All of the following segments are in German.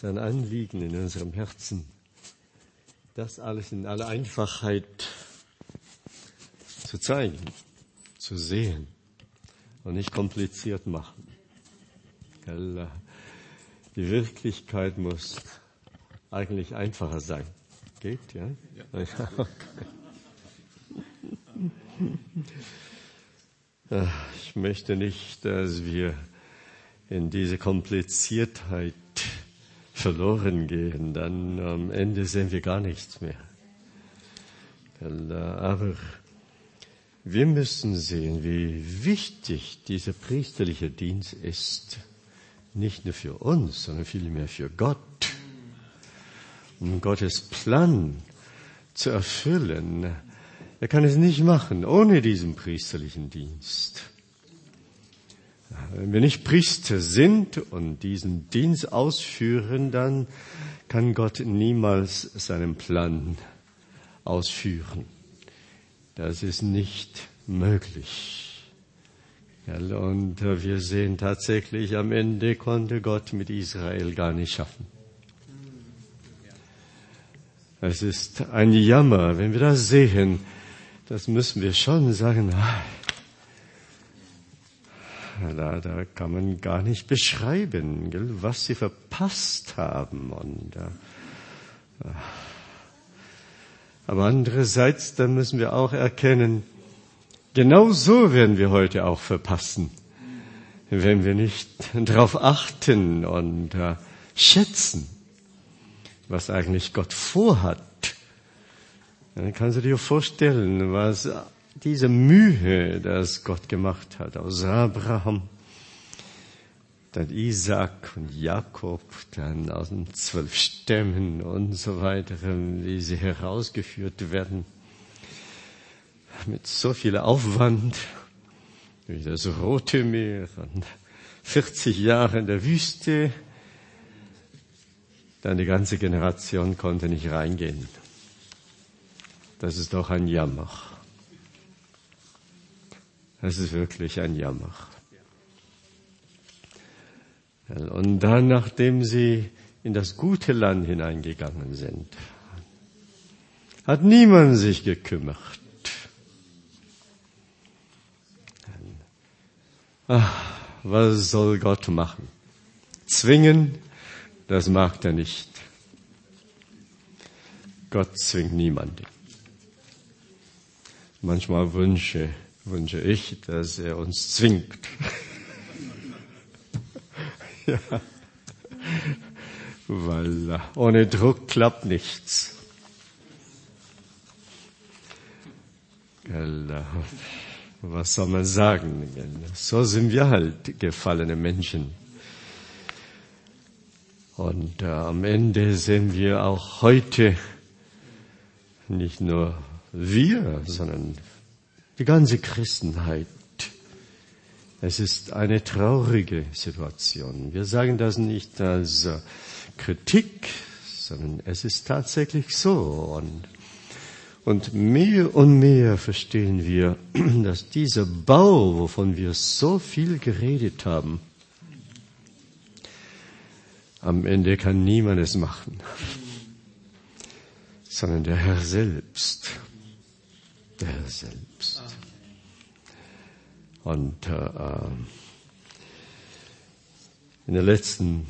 ist ein Anliegen in unserem Herzen, das alles in aller Einfachheit zu zeigen, zu sehen und nicht kompliziert machen. Die Wirklichkeit muss eigentlich einfacher sein. Geht, ja? Ja. Okay. Ich möchte nicht, dass wir in diese Kompliziertheit verloren gehen, dann am Ende sehen wir gar nichts mehr. Aber wir müssen sehen, wie wichtig dieser priesterliche Dienst ist. Nicht nur für uns, sondern vielmehr für Gott. Um Gottes Plan zu erfüllen. Er kann es nicht machen ohne diesen priesterlichen Dienst. Wenn wir nicht Priester sind und diesen Dienst ausführen, dann kann Gott niemals seinen Plan ausführen. Das ist nicht möglich. Und wir sehen tatsächlich, am Ende konnte Gott mit Israel gar nicht schaffen. Es ist ein Jammer, wenn wir das sehen, das müssen wir schon sagen, da kann man gar nicht beschreiben, was sie verpasst haben. Aber andererseits, da müssen wir auch erkennen, genau so werden wir heute auch verpassen, wenn wir nicht darauf achten und schätzen, was eigentlich Gott vorhat. Dann kannst du dir vorstellen, was diese Mühe, das Gott gemacht hat, aus Abraham, dann Isaak und Jakob, dann aus den 12 Stämmen und so weiter, wie sie herausgeführt werden, mit so viel Aufwand, durch das Rote Meer und 40 Jahre in der Wüste, dann die ganze Generation konnte nicht reingehen. Das ist doch ein Jammer. Das ist wirklich ein Jammer. Und dann, nachdem sie in das gute Land hineingegangen sind, hat niemand sich gekümmert. Was soll Gott machen? Zwingen, das mag er nicht. Gott zwingt niemanden. Manchmal wünsche ich, dass er uns zwingt. Ja. Weil ohne Druck klappt nichts. Was soll man sagen? So sind wir halt gefallene Menschen. Und am Ende sehen wir auch heute nicht nur wir, sondern die ganze Christenheit. Es ist eine traurige Situation. Wir sagen das nicht als Kritik, sondern es ist tatsächlich so. Und mehr und mehr verstehen wir, dass dieser Bau, wovon wir so viel geredet haben, am Ende kann niemand es machen, sondern der Herr selbst. Der Herr selbst. Und in den letzten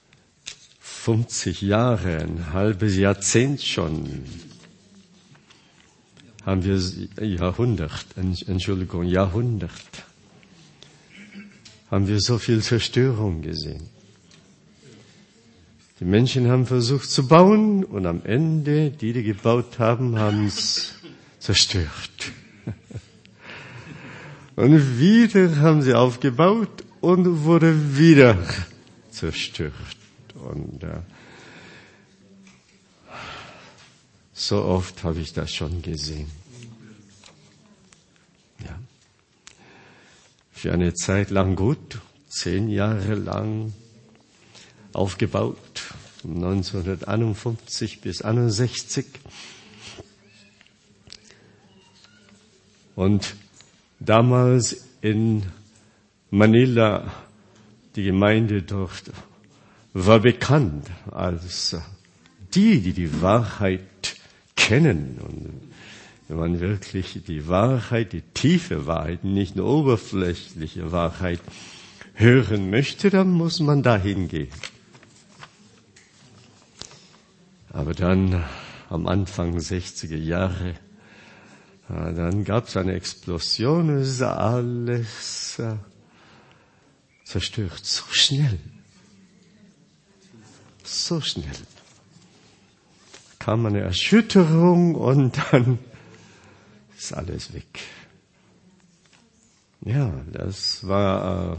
50 Jahren, ein halbes Jahrzehnt schon, haben wir Jahrhundert, haben wir so viel Zerstörung gesehen. Die Menschen haben versucht zu bauen und am Ende, die gebaut haben, haben es zerstört. Und wieder haben sie aufgebaut und wurde wieder zerstört. Und so oft habe ich das schon gesehen. Ja. Für eine Zeit lang gut, 10 Jahre lang aufgebaut, von 1951 bis 1961. Und damals in Manila, die Gemeinde dort, war bekannt als die Wahrheit kennen. Und wenn man wirklich die Wahrheit, die tiefe Wahrheit, nicht nur oberflächliche Wahrheit hören möchte, dann muss man dahin gehen. Aber dann am Anfang 60er Jahre, dann gab es eine Explosion, es ist alles zerstört, so schnell. So schnell. Kam eine Erschütterung und dann ist alles weg. Ja, das war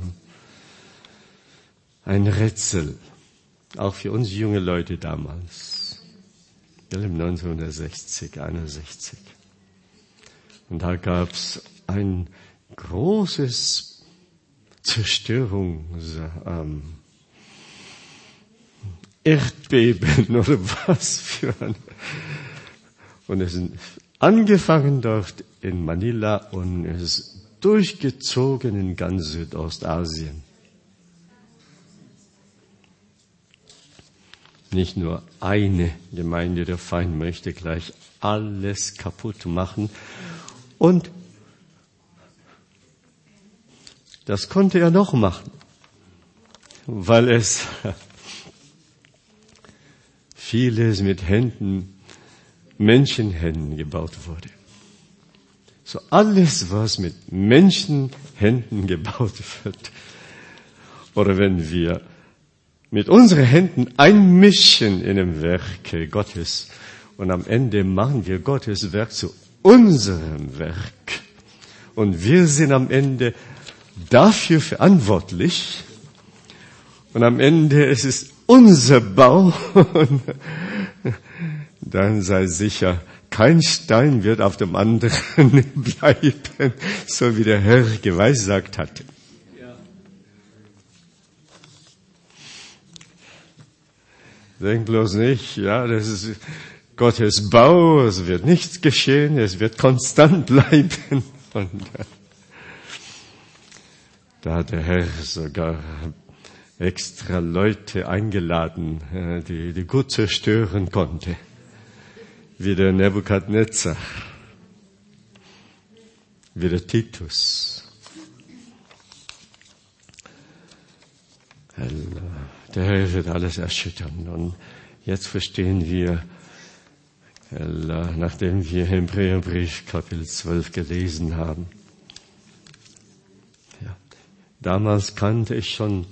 ein Rätsel, auch für uns junge Leute damals, im 1960, 61. Und da gab es ein großes Erdbeben oder was für ein. Und es ist angefangen dort in Manila und es ist durchgezogen in ganz Südostasien. Nicht nur eine Gemeinde, der Feind möchte gleich alles kaputt machen. Und das konnte er noch machen, weil es vieles mit Händen, Menschenhänden gebaut wurde. So alles, was mit Menschenhänden gebaut wird, oder wenn wir mit unseren Händen einmischen in dem Werk Gottes und am Ende machen wir Gottes Werk zu unserem Werk und wir sind am Ende dafür verantwortlich und am Ende ist es unser Bau und dann sei sicher, kein Stein wird auf dem anderen bleiben, so wie der Herr geweissagt hat. Denk bloß nicht, ja, das ist Gottes Bau, es wird nichts geschehen, es wird konstant bleiben. Und da hat der Herr sogar extra Leute eingeladen, die gut zerstören konnte, wie der Nebukadnezar, wie der Titus. Der Herr wird alles erschüttern. Und jetzt verstehen wir, nachdem wir Hebräerbrief Kapitel 12 gelesen haben. Ja, damals kannte ich schon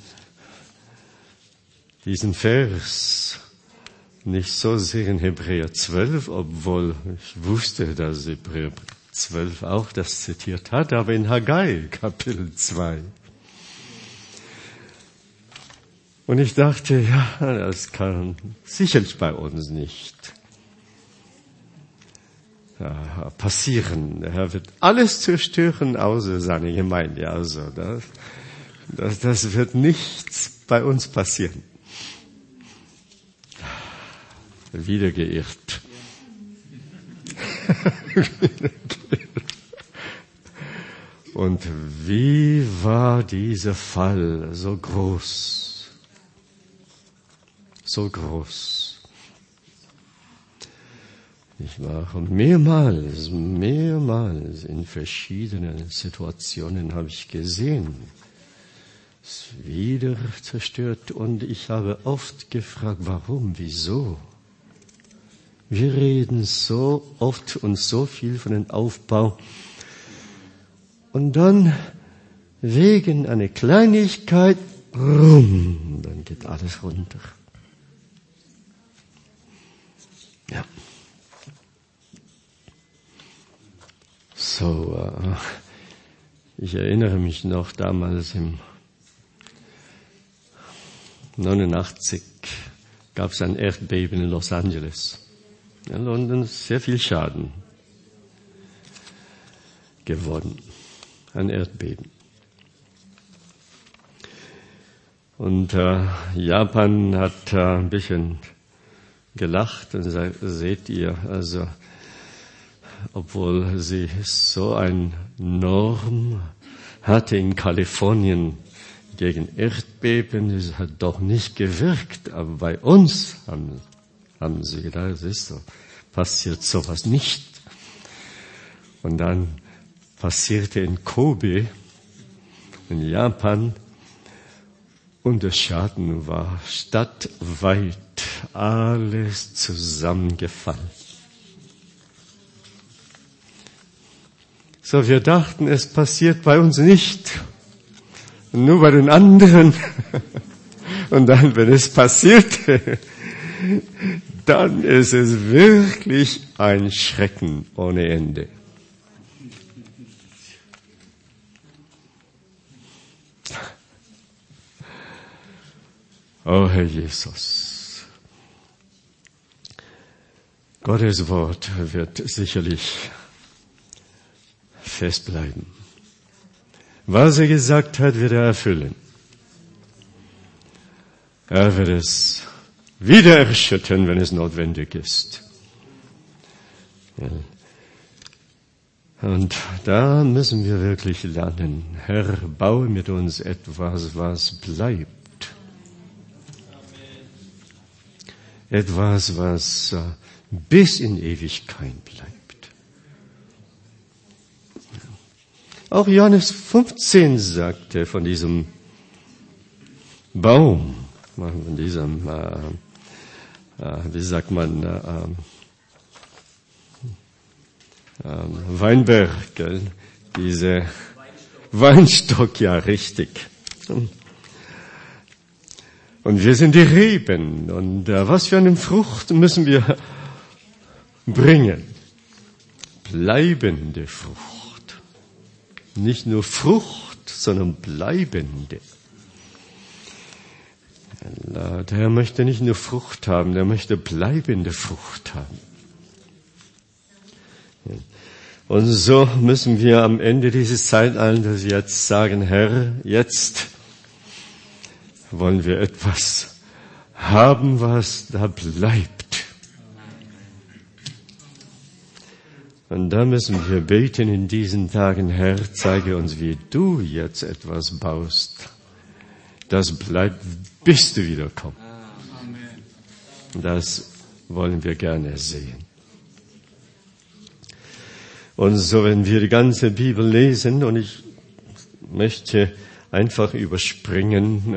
diesen Vers nicht so sehr in Hebräer 12, obwohl ich wusste, dass Hebräer 12 auch das zitiert hat, aber in Haggai Kapitel 2. Und ich dachte, ja, das kann sicherlich bei uns nicht passieren. Der Herr wird alles zerstören, außer seine Gemeinde. Also das wird nichts bei uns passieren. Wieder geirrt. Und wie war dieser Fall so groß? So groß. Ich war mehrmals in verschiedenen Situationen habe ich gesehen, es wieder zerstört und ich habe oft gefragt, warum, wieso? Wir reden so oft und so viel von dem Aufbau und dann wegen einer Kleinigkeit, dann geht alles runter. Ja. So, ich erinnere mich noch damals im 89 gab es ein Erdbeben in Los Angeles. In London ist sehr viel Schaden geworden. Ein Erdbeben. Und Japan hat ein bisschen gelacht und sagt, seht ihr, also obwohl sie so eine Norm hatte in Kalifornien, gegen Erdbeben, es hat doch nicht gewirkt, aber bei uns haben sie gedacht, es ist so, passiert sowas nicht. Und dann passierte in Kobe, in Japan, und der Schaden war stadtweit alles zusammengefallen. So, wir dachten, es passiert bei uns nicht, nur bei den anderen. Und dann, wenn es passierte, dann ist es wirklich ein Schrecken ohne Ende. Oh Herr Jesus, Gottes Wort wird sicherlich festbleiben. Was er gesagt hat, wird er erfüllen. Er wird es wieder erschüttern, wenn es notwendig ist. Ja. Und da müssen wir wirklich lernen. Herr, baue mit uns etwas, was bleibt. Etwas, was bis in Ewigkeit bleibt. Auch Johannes 15 sagte von diesem Baum, von diesem, wie sagt man, Weinberg, diese Weinstock, ja, richtig. Und wir sind die Reben. Und was für eine Frucht müssen wir bringen? Bleibende Frucht. Nicht nur Frucht, sondern bleibende. Der Herr möchte nicht nur Frucht haben, der möchte bleibende Frucht haben. Und so müssen wir am Ende dieses Zeitalters jetzt sagen, Herr, jetzt wollen wir etwas haben, was da bleibt. Und da müssen wir beten in diesen Tagen, Herr, zeige uns, wie du jetzt etwas baust. Das bleibt, bis du wiederkommst. Das wollen wir gerne sehen. Und so, wenn wir die ganze Bibel lesen, und ich möchte einfach überspringen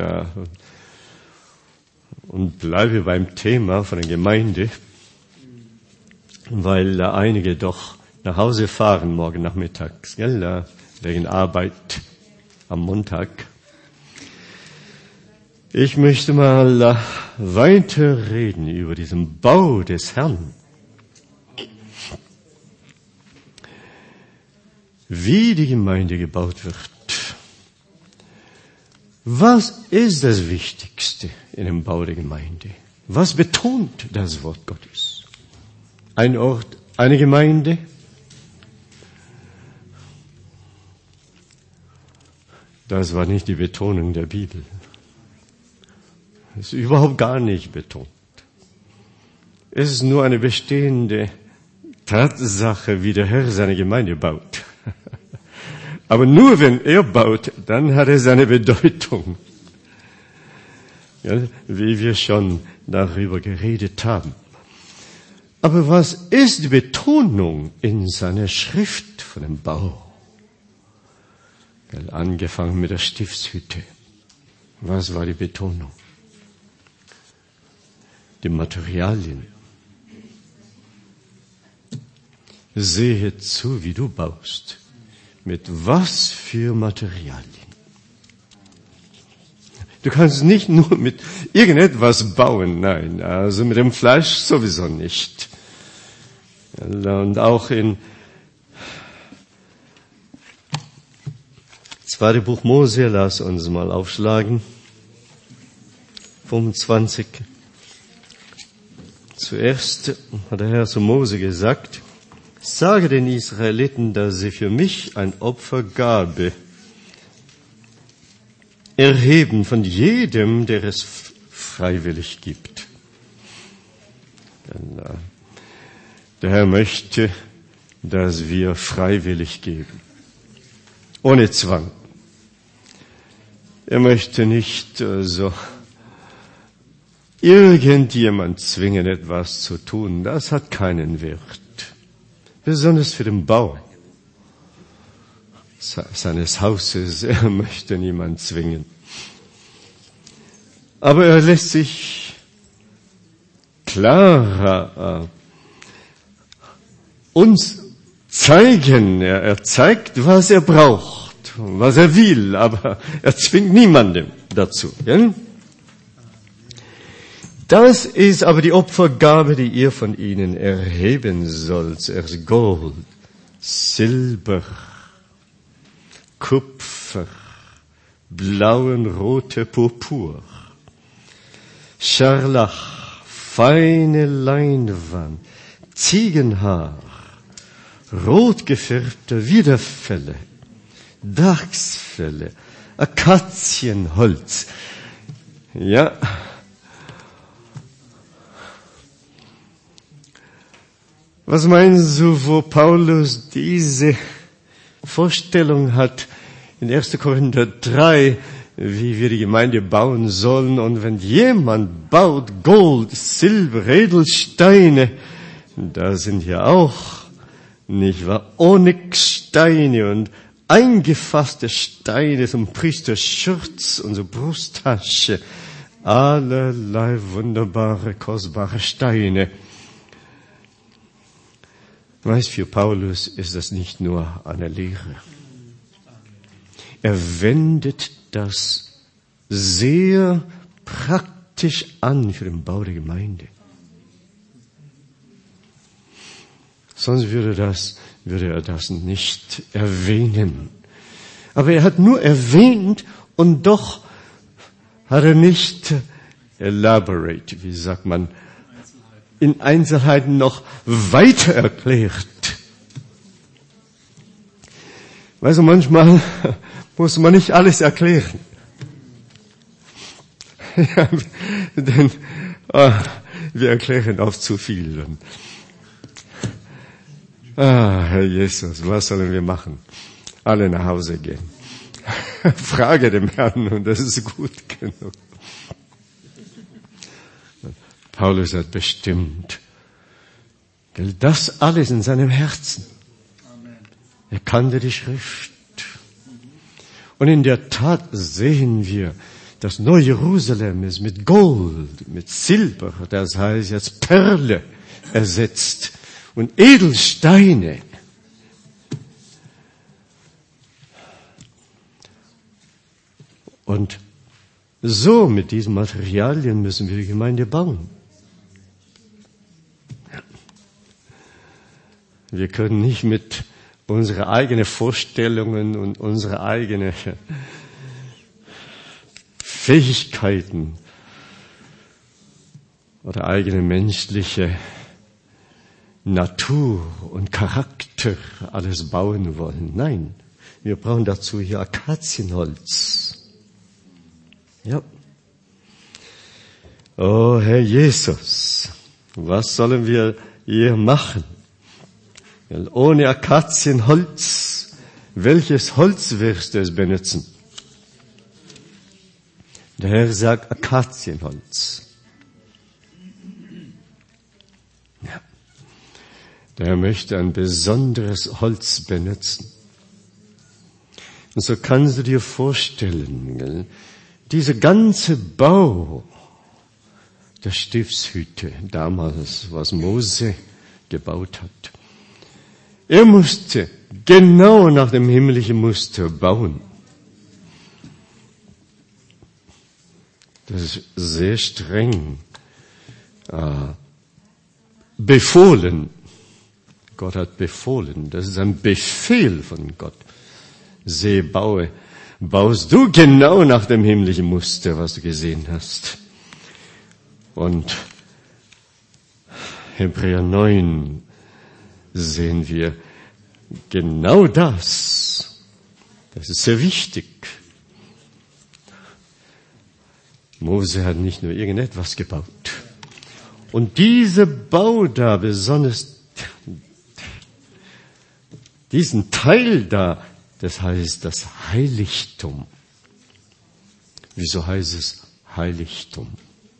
und bleibe beim Thema von der Gemeinde, weil einige doch nach Hause fahren morgen nachmittags, gell, wegen Arbeit am Montag. Ich möchte mal weiter reden über diesen Bau des Herrn. Wie die Gemeinde gebaut wird. Was ist das Wichtigste in dem Bau der Gemeinde? Was betont das Wort Gottes? Ein Ort, eine Gemeinde? Das war nicht die Betonung der Bibel. Es ist überhaupt gar nicht betont. Es ist nur eine bestehende Tatsache, wie der Herr seine Gemeinde baut. Aber nur wenn er baut, dann hat er seine Bedeutung. Ja, wie wir schon darüber geredet haben. Aber was ist die Betonung in seiner Schrift von dem Bau? Ja, angefangen mit der Stiftshütte. Was war die Betonung? Die Materialien. Sehe zu, wie du baust. Mit was für Materialien? Du kannst nicht nur mit irgendetwas bauen, nein, also mit dem Fleisch sowieso nicht. Und auch in 2. Buch Mose, lass uns mal aufschlagen, 25. Zuerst hat der Herr zu Mose gesagt, sage den Israeliten, dass sie für mich ein Opfergabe erheben von jedem, der es freiwillig gibt. Denn, der Herr möchte, dass wir freiwillig geben, ohne Zwang. Er möchte nicht so irgendjemand zwingen, etwas zu tun. Das hat keinen Wert. Besonders für den Bau seines Hauses. Er möchte niemand zwingen. Aber er lässt sich klarer uns zeigen. Er zeigt, was er braucht, was er will, aber er zwingt niemanden dazu. Ja? Das ist aber die Opfergabe, die ihr von ihnen erheben sollt. Zuerst Gold, Silber, Kupfer, blauen, rote Purpur, Scharlach, feine Leinwand, Ziegenhaar, rot gefärbte Widerfelle, Dachsfelle, Akazienholz. Ja. Was meinst du, wo Paulus diese Vorstellung hat in 1. Korinther 3, wie wir die Gemeinde bauen sollen? Und wenn jemand baut Gold, Silber, Edelsteine, da sind ja auch, nicht wahr, Onyxsteine und eingefasste Steine zum Priesterschurz und zur Brusttasche, allerlei wunderbare, kostbare Steine. Weißt, für Paulus ist das nicht nur eine Lehre. Er wendet das sehr praktisch an für den Bau der Gemeinde. Sonst würde er das nicht erwähnen. Aber er hat nur erwähnt und doch hat er nicht elaborate, wie sagt man, in Einzelheiten noch weiter erklärt. Weißt du, manchmal muss man nicht alles erklären. Ja, denn wir erklären oft zu viel. Herr Jesus, was sollen wir machen? Alle nach Hause gehen. Frage dem Herrn und das ist gut genug. Paulus hat bestimmt das alles in seinem Herzen. Er kannte die Schrift. Und in der Tat sehen wir, das neue Jerusalem ist mit Gold, mit Silber, das heißt jetzt Perle, ersetzt und Edelsteine. Und so mit diesen Materialien müssen wir die Gemeinde bauen. Wir können nicht mit unseren eigenen Vorstellungen und unseren eigenen Fähigkeiten oder eigene menschliche Natur und Charakter alles bauen wollen. Nein, wir brauchen dazu hier Akazienholz. Ja. Oh, Herr Jesus, was sollen wir hier machen? Ohne Akazienholz, welches Holz wirst du es benutzen? Der Herr sagt Akazienholz. Ja. Der Herr möchte ein besonderes Holz benutzen. Und so kannst du dir vorstellen, dieser ganze Bau der Stiftshütte damals, was Mose gebaut hat. Er musste genau nach dem himmlischen Muster bauen. Das ist sehr streng befohlen. Gott hat befohlen. Das ist ein Befehl von Gott. Baust du genau nach dem himmlischen Muster, was du gesehen hast. Und Hebräer 9 sehen wir genau das. Das ist sehr wichtig. Mose hat nicht nur irgendetwas gebaut. Und dieser Bau da, besonders diesen Teil da, das heißt das Heiligtum. Wieso heißt es Heiligtum?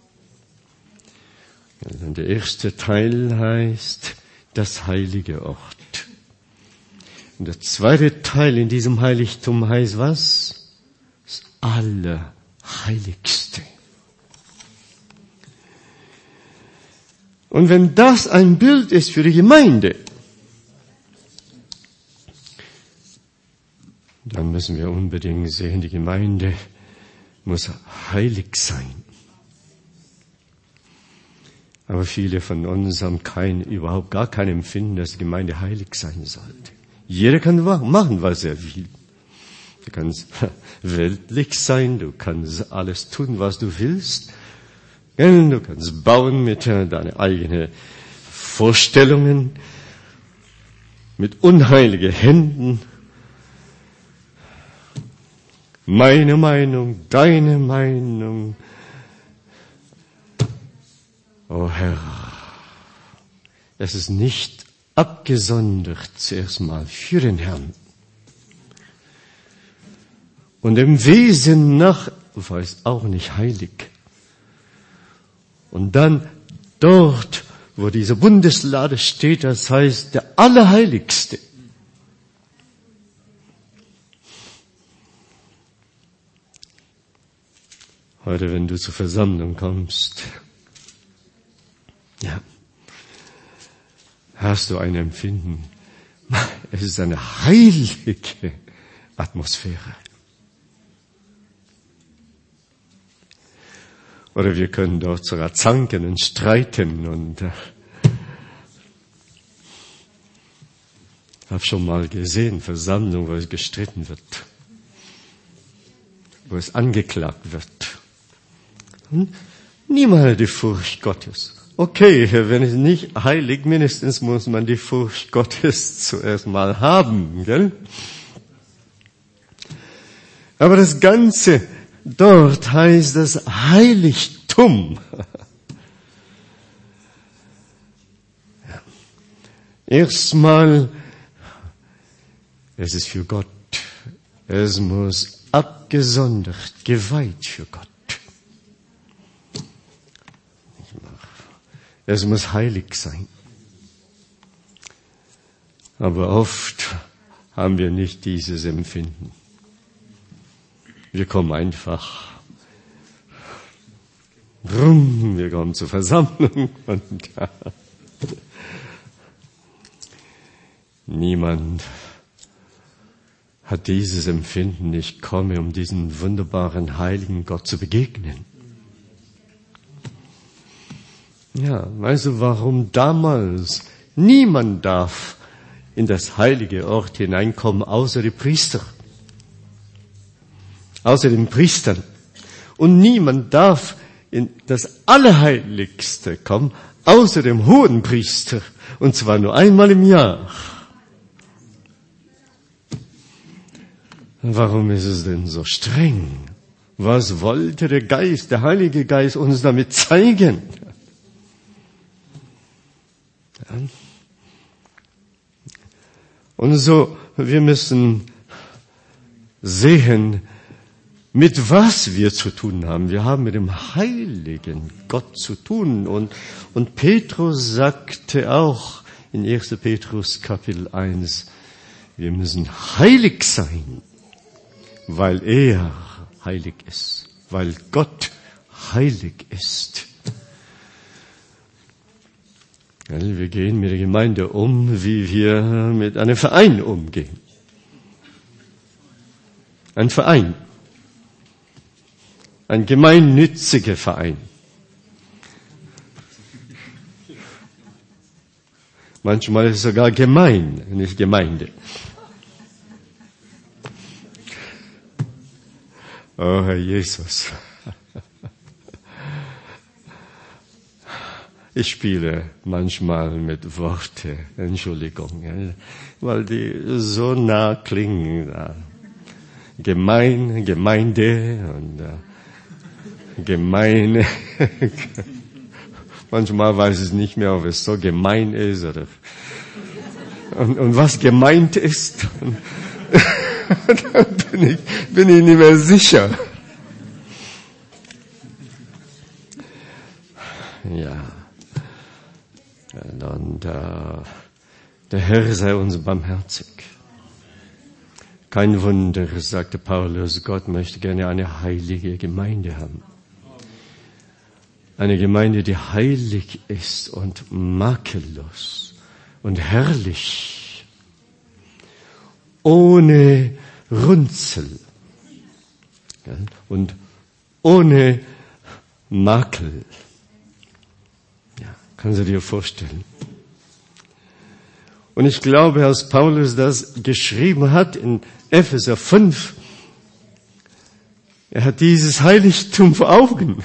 Ja, der erste Teil heißt das heilige Ort. Und der zweite Teil in diesem Heiligtum heißt was? Das Allerheiligste. Und wenn das ein Bild ist für die Gemeinde, dann müssen wir unbedingt sehen, die Gemeinde muss heilig sein. Aber viele von uns haben überhaupt gar kein Empfinden, dass die Gemeinde heilig sein sollte. Jeder kann machen, was er will. Du kannst weltlich sein, du kannst alles tun, was du willst. Du kannst bauen mit deinen eigenen Vorstellungen, mit unheiligen Händen. Meine Meinung, deine Meinung. Oh Herr, es ist nicht abgesondert zuerst mal für den Herrn. Und im Wesen nach war es auch nicht heilig. Und dann dort, wo diese Bundeslade steht, das heißt der Allerheiligste. Heute, wenn du zur Versammlung kommst, ja, hast du ein Empfinden. Es ist eine heilige Atmosphäre. Oder wir können dort sogar zanken und streiten und habe schon mal gesehen, Versammlung, wo es gestritten wird, wo es angeklagt wird. Niemand die Furcht Gottes. Okay, wenn es nicht heilig, mindestens muss man die Furcht Gottes zuerst mal haben, gell? Aber das Ganze dort heißt das Heiligtum. Ja. Erstmal, es ist für Gott. Es muss abgesondert, geweiht für Gott. Es muss heilig sein. Aber oft haben wir nicht dieses Empfinden. Wir kommen einfach, wir kommen zur Versammlung und niemand hat dieses Empfinden, ich komme, um diesen wunderbaren, heiligen Gott zu begegnen. Ja, weißt du, warum damals niemand darf in das heilige Ort hineinkommen, außer die Priester, außer den Priestern. Und niemand darf in das Allerheiligste kommen, außer dem Hohenpriester, und zwar nur einmal im Jahr. Warum ist es denn so streng? Was wollte der Geist, der Heilige Geist uns damit zeigen? Und so, wir müssen sehen, mit was wir zu tun haben. Wir haben mit dem heiligen Gott zu tun. Und Petrus sagte auch in 1. Petrus Kapitel 1, wir müssen heilig sein, weil er heilig ist, weil Gott heilig ist. Wir gehen mit der Gemeinde um, wie wir mit einem Verein umgehen. Ein Verein. Ein gemeinnütziger Verein. Manchmal ist es sogar gemein, nicht Gemeinde. Oh, Herr Jesus. Ich spiele manchmal mit Worten, Entschuldigung, weil die so nah klingen. Gemeinde und Gemeine. Manchmal weiß ich nicht mehr, ob es so gemein ist oder und was gemeint ist. Dann bin ich nicht mehr sicher. Ja. Und der Herr sei uns barmherzig. Kein Wunder, sagte Paulus, Gott möchte gerne eine heilige Gemeinde haben. Eine Gemeinde, die heilig ist und makellos und herrlich, ohne Runzel und ohne Makel. Ja, kannst du dir vorstellen? Und ich glaube, als Paulus das geschrieben hat in Epheser 5, er hat dieses Heiligtum vor Augen.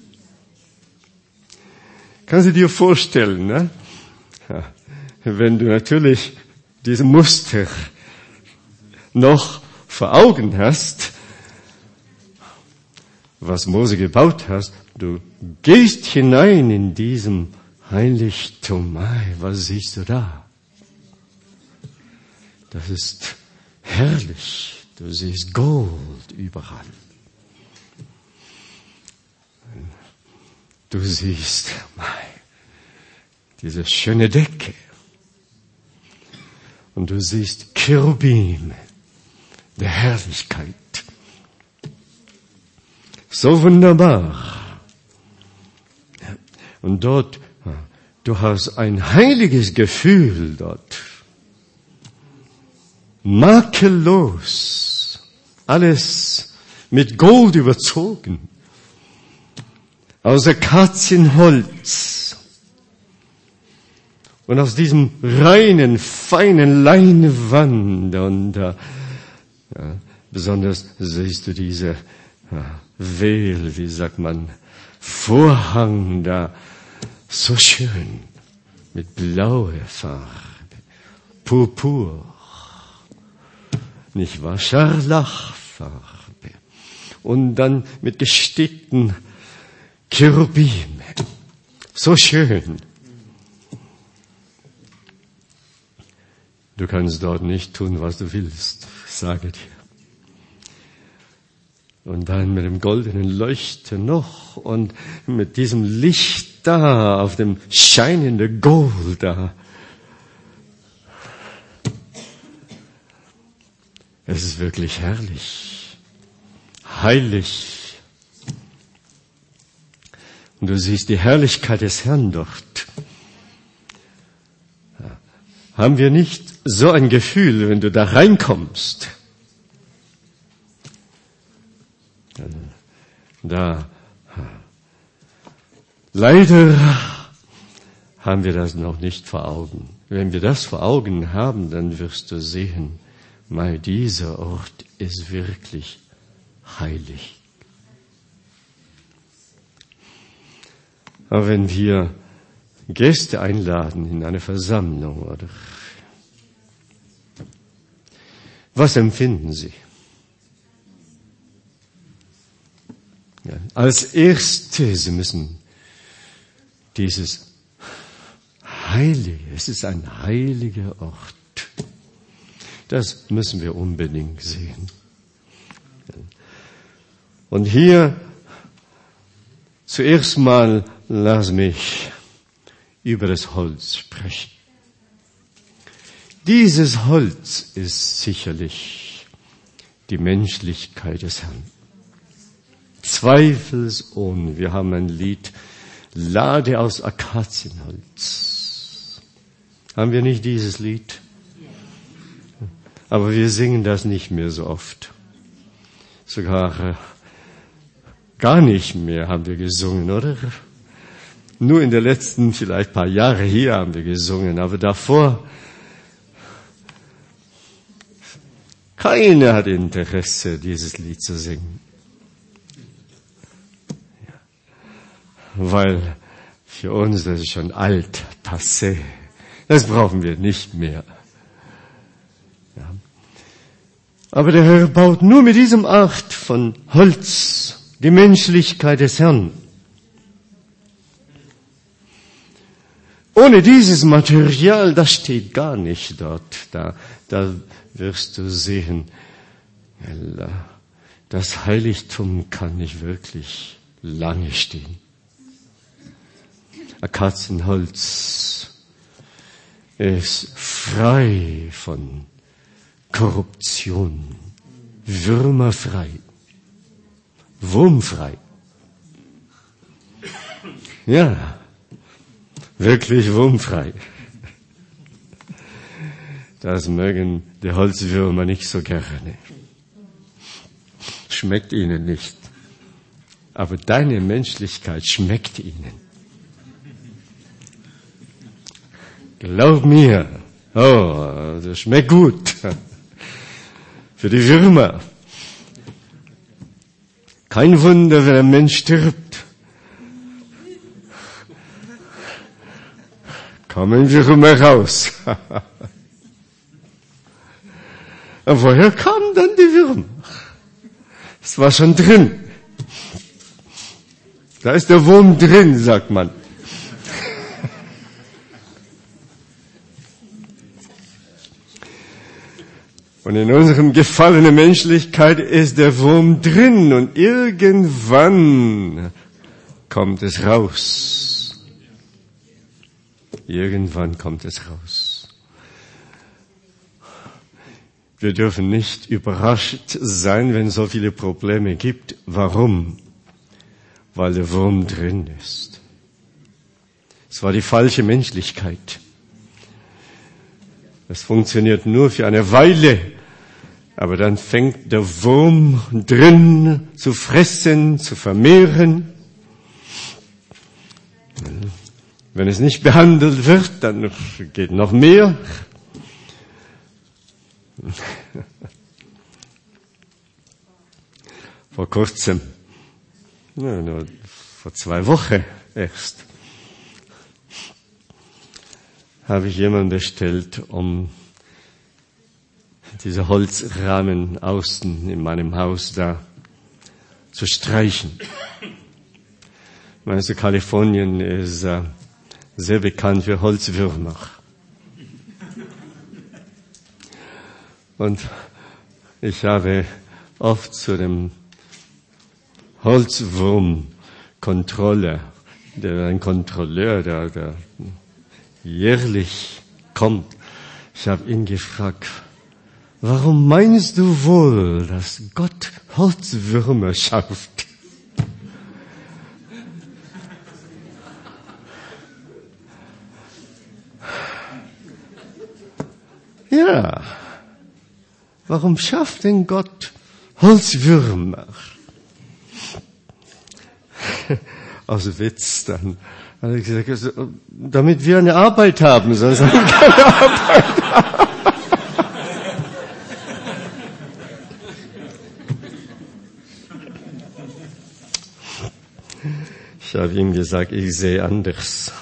Kannst du dir vorstellen, ne? Ja, wenn du natürlich diese Muster noch vor Augen hast, was Mose gebaut hast, du gehst hinein in diesem Heiligtum. Was siehst du da? Das ist herrlich. Du siehst Gold überall. Du siehst diese schöne Decke. Und du siehst Cherubim der Herrlichkeit. So wunderbar. Und dort, du hast ein heiliges Gefühl dort. Makellos. Alles mit Gold überzogen. Aus Akazienholz. Und aus diesem reinen, feinen Leinwand. Und besonders siehst du diese Veil, wie sagt man, Vorhang da. So schön. Mit blauer Farbe. Purpur. Nicht wahr? Scharlachfarbe. Und dann mit gestickten Cherubim. So schön. Du kannst dort nicht tun, was du willst, sage dir. Und dann mit dem goldenen Leuchter noch und mit diesem Licht da, auf dem scheinenden Gold da. Es ist wirklich herrlich, heilig. Und du siehst die Herrlichkeit des Herrn dort. Haben wir nicht so ein Gefühl, wenn du da reinkommst? Leider haben wir das noch nicht vor Augen. Wenn wir das vor Augen haben, dann wirst du sehen, dieser Ort ist wirklich heilig. Aber wenn wir Gäste einladen in eine Versammlung, oder was empfinden sie? Ja, als erstes, sie müssen dieses Heilige, es ist ein heiliger Ort. Das müssen wir unbedingt sehen. Und hier zuerst mal lass mich über das Holz sprechen. Dieses Holz ist sicherlich die Menschlichkeit des Herrn. Zweifelsohne. Wir haben ein Lied, Lade aus Akazienholz. Haben wir nicht dieses Lied? Aber wir singen das nicht mehr so oft. Sogar gar nicht mehr haben wir gesungen, oder? Nur in den letzten vielleicht paar Jahre hier haben wir gesungen, aber davor keiner hat Interesse, dieses Lied zu singen. Ja. Weil für uns das ist schon alt, passé. Das brauchen wir nicht mehr. Ja. Aber der Herr baut nur mit diesem Art von Holz die Menschlichkeit des Herrn. Ohne dieses Material, das steht gar nicht dort. Da wirst du sehen, das Heiligtum kann nicht wirklich lange stehen. Akazienholz ist frei von Korruption, würmerfrei, wurmfrei. Ja, wirklich wurmfrei. Das mögen die Holzwürmer nicht so gerne. Schmeckt ihnen nicht. Aber deine Menschlichkeit schmeckt ihnen. Glaub mir. Oh, das schmeckt gut. Für die Würmer. Kein Wunder, wenn ein Mensch stirbt. Kommen Würmer raus. Und woher kamen dann die Würmer? Es war schon drin. Da ist der Wurm drin, sagt man. Und in unserem gefallenen Menschlichkeit ist der Wurm drin und irgendwann kommt es raus. Irgendwann kommt es raus. Wir dürfen nicht überrascht sein, wenn es so viele Probleme gibt. Warum? Weil der Wurm drin ist. Es war die falsche Menschlichkeit. Es funktioniert nur für eine Weile, aber dann fängt der Wurm drin zu fressen, zu vermehren. Wenn es nicht behandelt wird, dann geht noch mehr. Vor kurzem, nur vor 2 Wochen erst, habe ich jemanden bestellt, um diese Holzrahmen außen in meinem Haus da zu streichen. Meinst du, Kalifornien ist sehr bekannt für Holzwürmer. Und ich habe oft zu dem Holzwurmkontroller, ein Kontrolleur, der jährlich kommt. Ich habe ihn gefragt, warum meinst du wohl, dass Gott Holzwürmer schafft? Ja, warum schafft denn Gott Holzwürmer? Aus Witz dann. Hat er gesagt, damit wir eine Arbeit haben, sonst haben wir keine Arbeit. Ich habe ihm gesagt, ich sehe anders.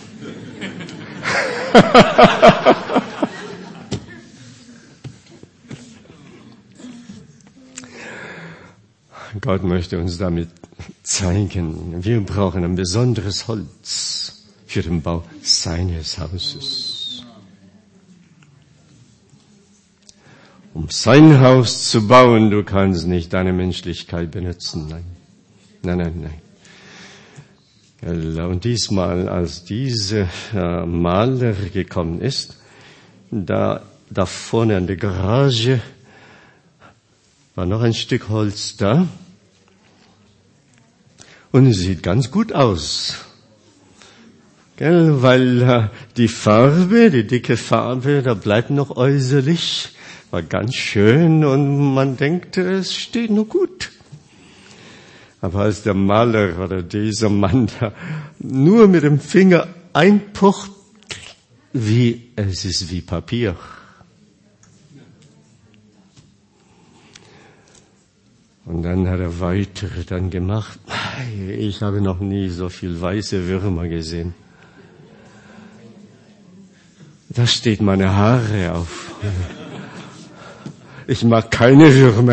Gott möchte uns damit zeigen, wir brauchen ein besonderes Holz für den Bau seines Hauses. Um sein Haus zu bauen, du kannst nicht deine Menschlichkeit benutzen. Nein. Und diesmal, als dieser Maler gekommen ist, da vorne an der Garage war noch ein Stück Holz da. Und es sieht ganz gut aus. Weil die Farbe, die dicke Farbe, da bleibt noch äußerlich, war ganz schön und man denkt, es steht nur gut. Aber als der Maler oder dieser Mann da nur mit dem Finger einpocht, es ist wie Papier. Und dann hat er weitere dann gemacht. Ich habe noch nie so viel weiße Würmer gesehen. Da steht meine Haare auf. Ich mag keine Würmer.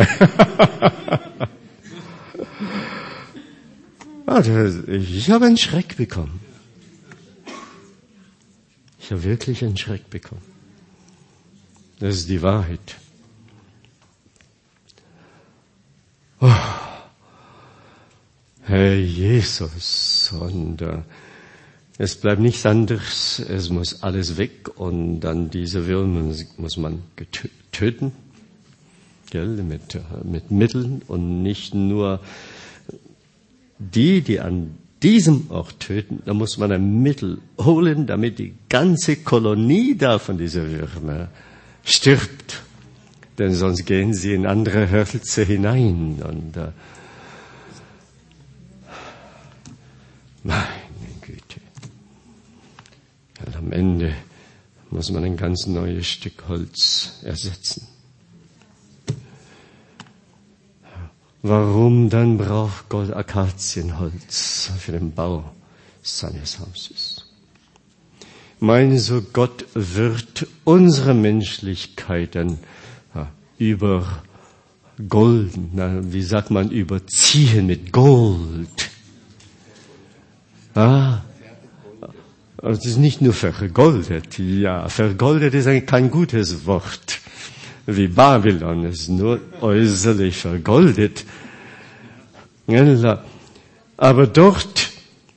Ich habe einen Schreck bekommen. Ich habe wirklich einen Schreck bekommen. Das ist die Wahrheit. Oh, Herr Jesus, und Es bleibt nichts anderes, es muss alles weg und dann diese Würmer muss man töten, gell, mit Mitteln und nicht nur die an diesem Ort töten, da muss man ein Mittel holen, damit die ganze Kolonie da von dieser Würmer stirbt. Denn sonst gehen sie in andere Hölzer hinein und meine Güte. Und am Ende muss man ein ganz neues Stück Holz ersetzen. Warum dann braucht Gott Akazienholz für den Bau seines Hauses? Meinen so, Gott wird unsere Menschlichkeit dann übergolden, wie sagt man, überziehen mit Gold. Es ist nicht nur vergoldet. Ja, vergoldet ist kein gutes Wort. Wie Babylon ist nur äußerlich vergoldet. Aber dort,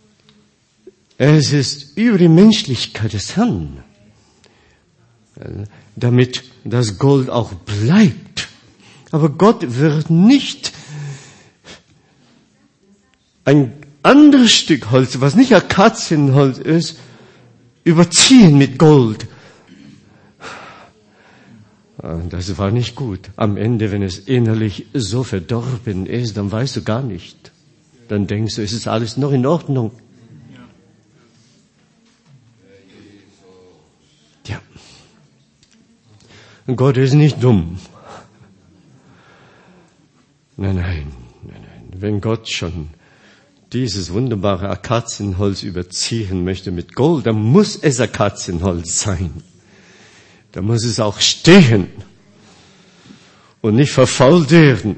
es ist über die Menschlichkeit des Herrn, damit das Gold auch bleibt. Aber Gott wird nicht ein anderes Stück Holz, was nicht Akazienholz ist, überziehen mit Gold. Das war nicht gut. Am Ende, wenn es innerlich so verdorben ist, dann weißt du gar nicht. Dann denkst du, es ist alles noch in Ordnung. Ja. Gott ist nicht dumm. Nein. Wenn Gott schon dieses wunderbare Akazienholz überziehen möchte mit Gold, dann muss es Akazienholz sein. Da muss es auch stehen und nicht verfault werden.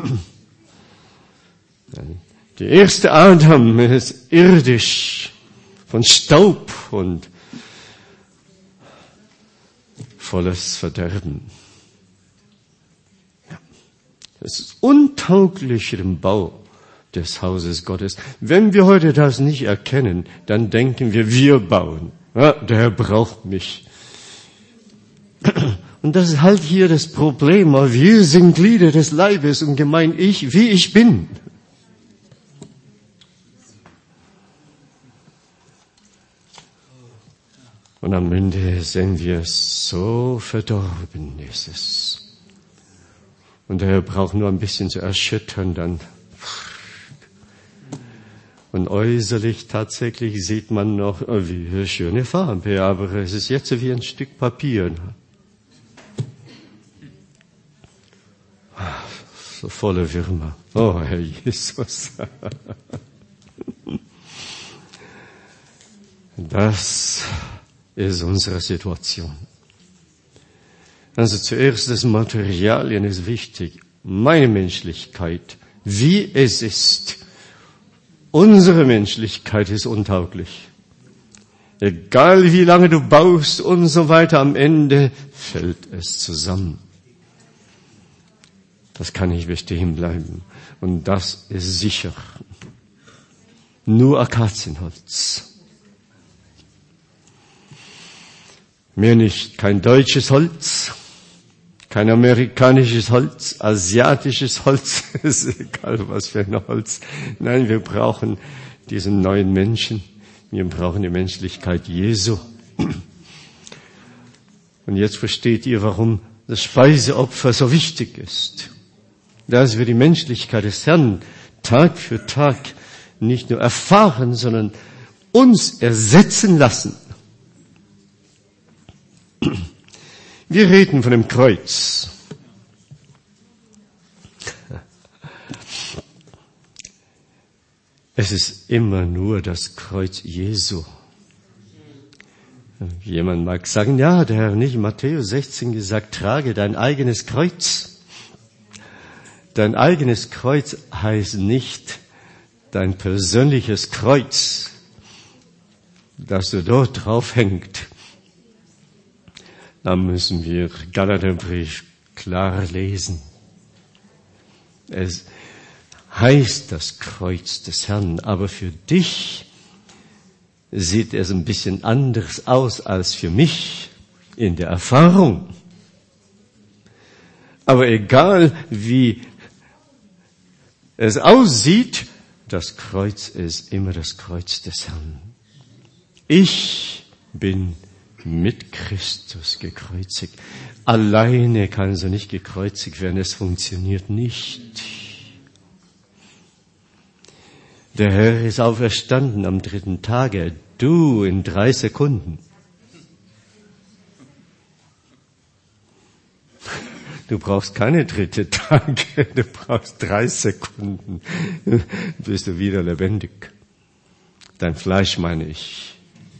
Der erste Adam ist irdisch, von Staub und volles Verderben. Es ist untauglich für den Bau des Hauses Gottes. Wenn wir heute das nicht erkennen, dann denken wir bauen. Ja, der Herr braucht mich. Und das ist halt hier das Problem. Wir sind Glieder des Leibes und gemeint ich, wie ich bin. Und am Ende sehen wir, so verdorben ist es. Und der Herr braucht nur ein bisschen zu erschüttern, dann. Und äußerlich tatsächlich sieht man noch, wie eine schöne Farbe, aber es ist jetzt wie ein Stück Papier. So volle Würmer. Oh, Herr Jesus. Das ist unsere Situation. Also zuerst das Materialien ist wichtig. Meine Menschlichkeit, wie es ist. Unsere Menschlichkeit ist untauglich. Egal wie lange du baust und so weiter, am Ende fällt es zusammen. Das kann nicht bestehen bleiben. Und das ist sicher. Nur Akazienholz. Mehr nicht. Kein deutsches Holz, kein amerikanisches Holz, asiatisches Holz, ist egal was für ein Holz. Nein, wir brauchen diesen neuen Menschen. Wir brauchen die Menschlichkeit Jesu. Und jetzt versteht ihr, warum das Speiseopfer so wichtig ist. Dass wir die Menschlichkeit des Herrn Tag für Tag nicht nur erfahren, sondern uns ersetzen lassen. Wir reden von dem Kreuz. Es ist immer nur das Kreuz Jesu. Jemand mag sagen, ja, der Herr hat nicht in Matthäus 16 gesagt, trage dein eigenes Kreuz. Dein eigenes Kreuz heißt nicht dein persönliches Kreuz, das du dort draufhängt. Da müssen wir Galaterbrief klar lesen. Es heißt das Kreuz des Herrn, aber für dich sieht es ein bisschen anders aus als für mich in der Erfahrung. Aber egal wie es aussieht, das Kreuz ist immer das Kreuz des Herrn. Ich bin mit Christus gekreuzigt. Alleine kann sie nicht gekreuzigt werden, es funktioniert nicht. Der Herr ist auferstanden am 3. Tage, du in 3 Sekunden. Du brauchst keine 3 Tage, du brauchst 3 Sekunden, bist du wieder lebendig. Dein Fleisch meine ich.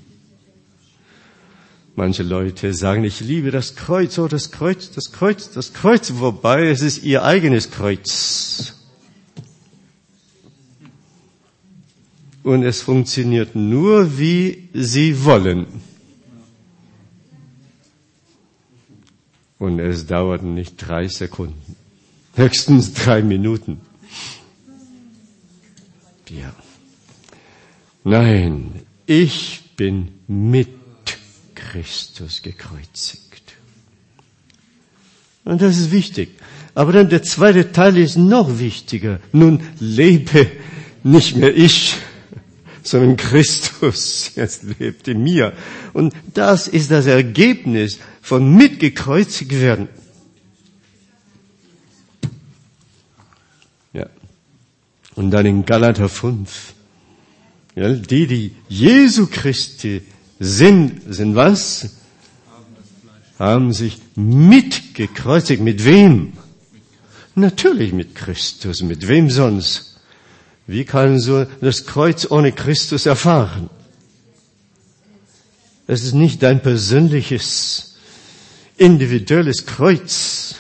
Manche Leute sagen, ich liebe das Kreuz, oh das Kreuz, das Kreuz, das Kreuz, wobei es ist ihr eigenes Kreuz. Und es funktioniert nur, wie sie wollen. Und es dauert nicht 3 Sekunden, höchstens 3 Minuten. Ja. Nein, ich bin mit Christus gekreuzigt. Und das ist wichtig. Aber dann der zweite Teil ist noch wichtiger. Nun lebe nicht mehr ich, sondern Christus jetzt lebt in mir. Und das ist das Ergebnis von mitgekreuzigt werden. Ja. Und dann in Galater 5. Ja, die Jesu Christi sind was? Haben sich mitgekreuzigt. Mit wem? Natürlich mit Christus. Mit wem sonst? Wie kann so das Kreuz ohne Christus erfahren? Es ist nicht dein persönliches, individuelles Kreuz.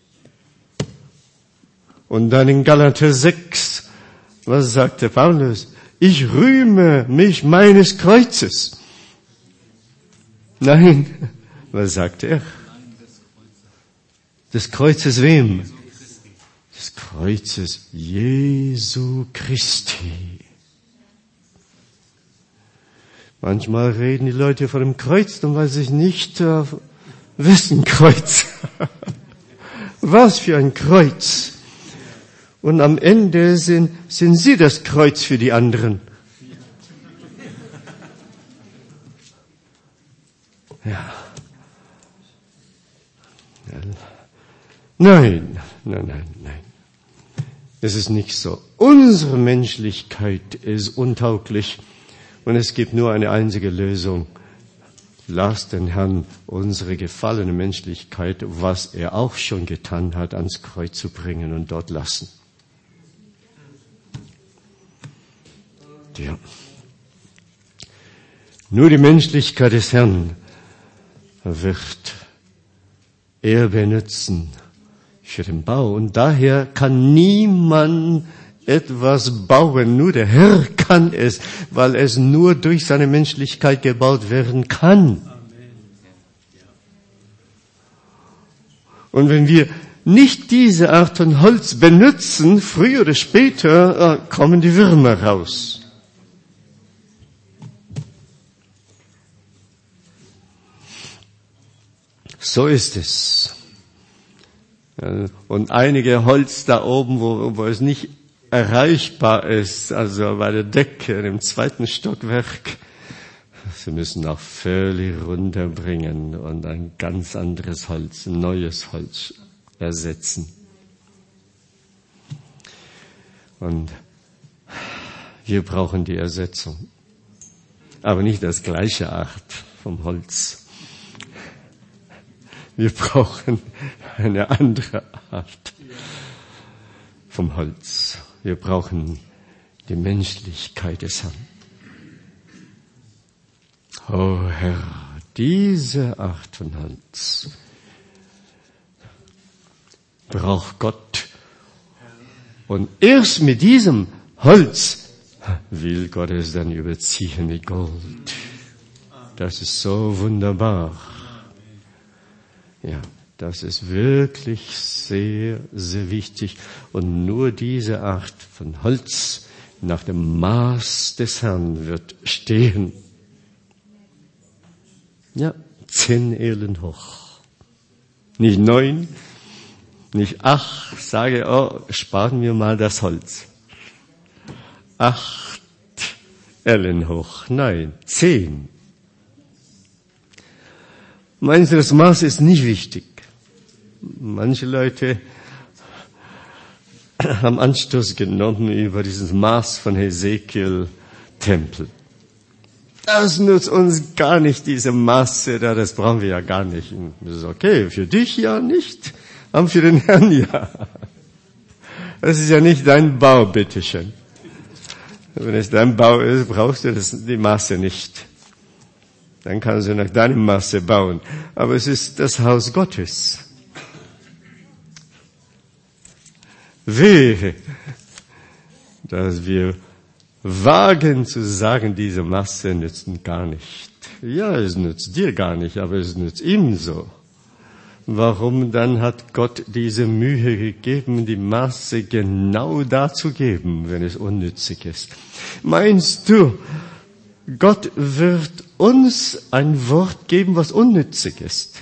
Und dann in Galater 6, was sagte Paulus? Ich rühme mich meines Kreuzes. Nein, was sagt er? Des Kreuzes wem? Des Kreuzes Jesu Christi. Manchmal reden die Leute von dem Kreuz, weil sie nicht wissen, Kreuz. Was für ein Kreuz. Und am Ende sind sie das Kreuz für die anderen. Ja. Nein. Es ist nicht so. Unsere Menschlichkeit ist untauglich und es gibt nur eine einzige Lösung. Lass den Herrn unsere gefallene Menschlichkeit, was er auch schon getan hat, ans Kreuz zu bringen und dort lassen. Ja. Nur die Menschlichkeit des Herrn wird er benutzen für den Bau. Und daher kann niemand etwas bauen. Nur der Herr kann es, weil es nur durch seine Menschlichkeit gebaut werden kann. Und wenn wir nicht diese Art von Holz benutzen, früher oder später kommen die Würmer raus. So ist es. Und einige Holz da oben, wo es nicht erreichbar ist, also bei der Decke im 2. Stockwerk, sie müssen auch völlig runterbringen und ein ganz anderes Holz, ein neues Holz ersetzen. Und wir brauchen die Ersetzung. Aber nicht das gleiche Art vom Holz. Wir brauchen eine andere Art vom Holz. Wir brauchen die Menschlichkeit des Herrn. Oh Herr, diese Art von Holz braucht Gott. Und erst mit diesem Holz will Gott es dann überziehen mit Gold. Das ist so wunderbar. Ja, das ist wirklich sehr, sehr wichtig. Und nur diese Art von Holz nach dem Maß des Herrn wird stehen. Ja, 10 Ellen hoch. Nicht 9, nicht 8, sage, sparen wir mal das Holz. 8 Ellen hoch, nein, 10. Meinst du, das Maß ist nicht wichtig? Manche Leute haben Anstoß genommen über dieses Maß von Hesekiel Tempel. Das nutzt uns gar nicht, diese Maße da, das brauchen wir ja gar nicht. Das ist okay, für dich ja nicht, aber für den Herrn ja. Das ist ja nicht dein Bau, bitteschön. Wenn es dein Bau ist, brauchst du die Maße nicht. Dann kannst du nach deinem Maße bauen. Aber es ist das Haus Gottes. Wehe, dass wir wagen zu sagen, diese Maße nützt gar nicht. Ja, es nützt dir gar nicht, aber es nützt ihm so. Warum dann hat Gott diese Mühe gegeben, die Maße genau darzugeben, wenn es unnützig ist? Meinst du, Gott wird uns ein Wort geben, was unnützig ist?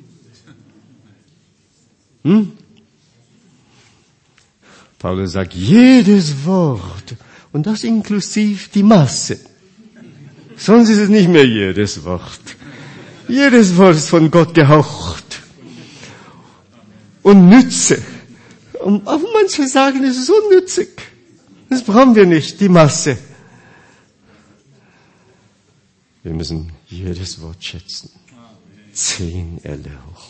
Paulus sagt, jedes Wort, und das inklusive die Maße. Sonst ist es nicht mehr jedes Wort. Jedes Wort ist von Gott gehaucht. Und Nütze. Aber manche sagen, es ist unnützig. Das brauchen wir nicht, die Masse. Wir müssen jedes Wort schätzen. 10 Elle hoch.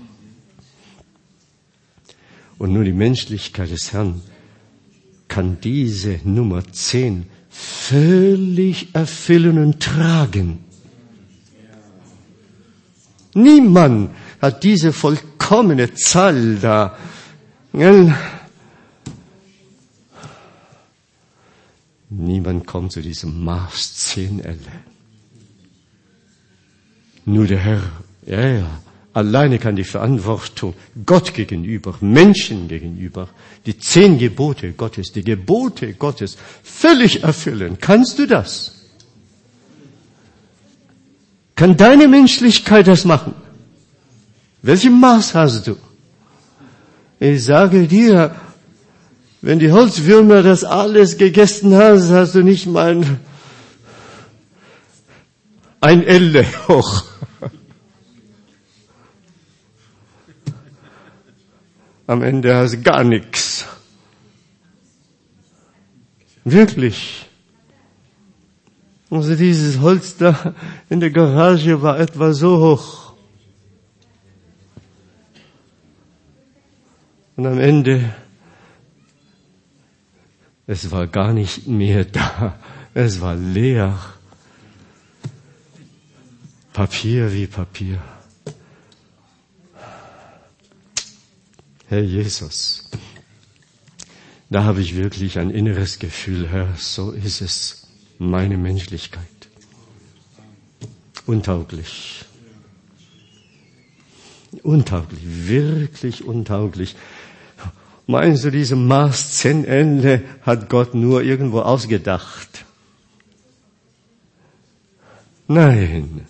Und nur die Menschlichkeit des Herrn kann diese Nummer 10 völlig erfüllen und tragen. Niemand hat diese vollkommene Zahl da. Niemand kommt zu diesem Maß 10 Elle. Nur der Herr, ja, alleine kann die Verantwortung Gott gegenüber, Menschen gegenüber, die 10 Gebote Gottes, die Gebote Gottes völlig erfüllen. Kannst du das? Kann deine Menschlichkeit das machen? Welchen Maß hast du? Ich sage dir, wenn die Holzwürmer das alles gegessen haben, hast du nicht mal ein Elle hoch. Am Ende hast du gar nichts. Wirklich. Also dieses Holz da in der Garage war etwa so hoch. Und am Ende, es war gar nicht mehr da. Es war leer. Papier wie Papier. Herr Jesus, da habe ich wirklich ein inneres Gefühl, Herr, so ist es, meine Menschlichkeit. Untauglich. Untauglich, wirklich untauglich. Meinst du, diese Maß 10 Elle hat Gott nur irgendwo ausgedacht? Nein,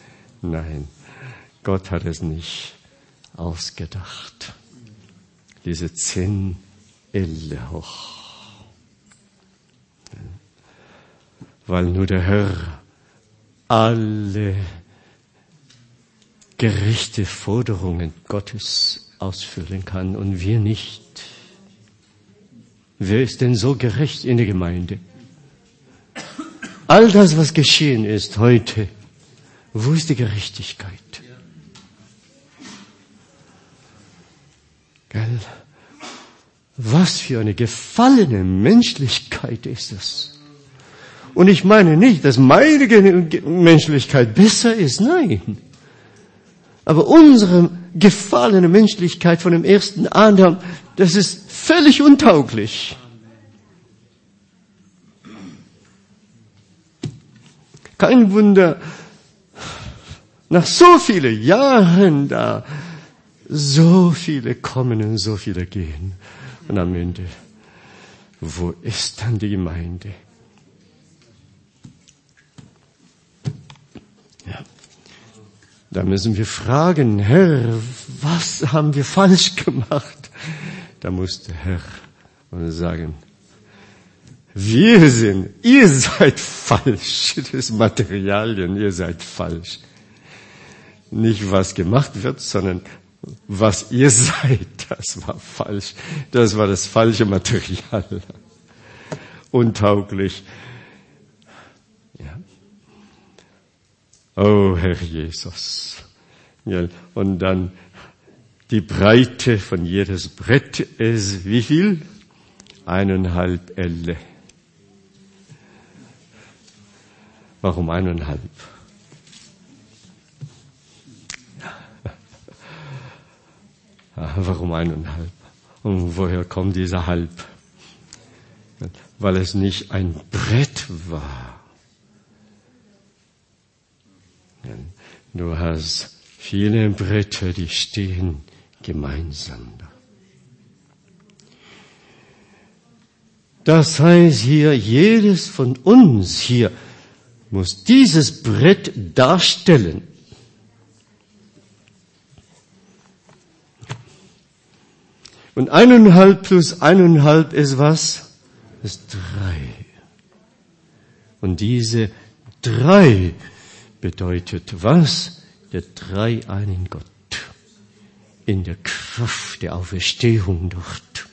Gott hat es nicht ausgedacht. Diese 10 Elle hoch. Weil nur der Herr alle gerechte Forderungen Gottes ausfüllen kann und wir nicht. Wer ist denn so gerecht in der Gemeinde? All das, was geschehen ist heute, wo ist die Gerechtigkeit? Gell? Was für eine gefallene Menschlichkeit ist es. Und ich meine nicht, dass meine Menschlichkeit besser ist, nein. Aber unsere gefallene Menschlichkeit von dem ersten Adam, das ist völlig untauglich. Kein Wunder, nach so vielen Jahren da, so viele kommen und so viele gehen. Und am Ende, wo ist dann die Gemeinde? Ja. Da müssen wir fragen, Herr, was haben wir falsch gemacht? Da muss der Herr sagen, ihr seid falsch. Das ist Materialien, ihr seid falsch. Nicht was gemacht wird, sondern was ihr seid, das war falsch. Das war das falsche Material. Untauglich. Ja. Oh, Herr Jesus. Ja, und dann die Breite von jedes Brett ist wie viel? 1,5 Elle. Warum 1,5? Warum 1,5? Und woher kommt dieser Halb? Weil es nicht ein Brett war. Du hast viele Bretter, die stehen gemeinsam da. Das heißt hier, jedes von uns hier muss dieses Brett darstellen. Und 1,5 plus 1,5 ist was? Ist 3. Und diese 3 bedeutet was? Der dreieinen Gott. In der Kraft der Auferstehung dort.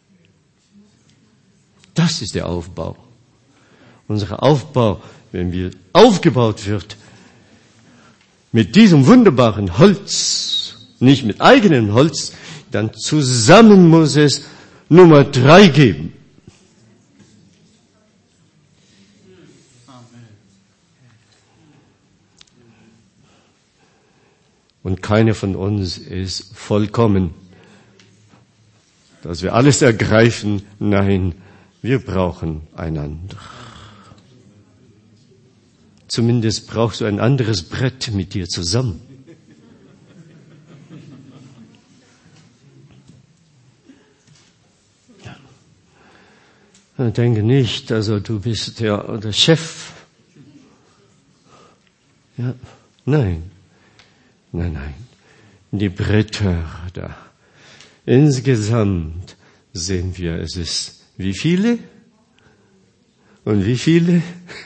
Das ist der Aufbau. Unser Aufbau, wenn wir aufgebaut wird, mit diesem wunderbaren Holz, nicht mit eigenem Holz, dann zusammen muss es Nummer 3 geben. Und keiner von uns ist vollkommen, dass wir alles ergreifen. Nein, wir brauchen einander. Zumindest brauchst du ein anderes Brett mit dir zusammen. Ja. Denke nicht, also du bist der Chef. Ja, nein. Nein. Die Bretter da. Insgesamt sehen wir, es ist wie viele? Und wie viele?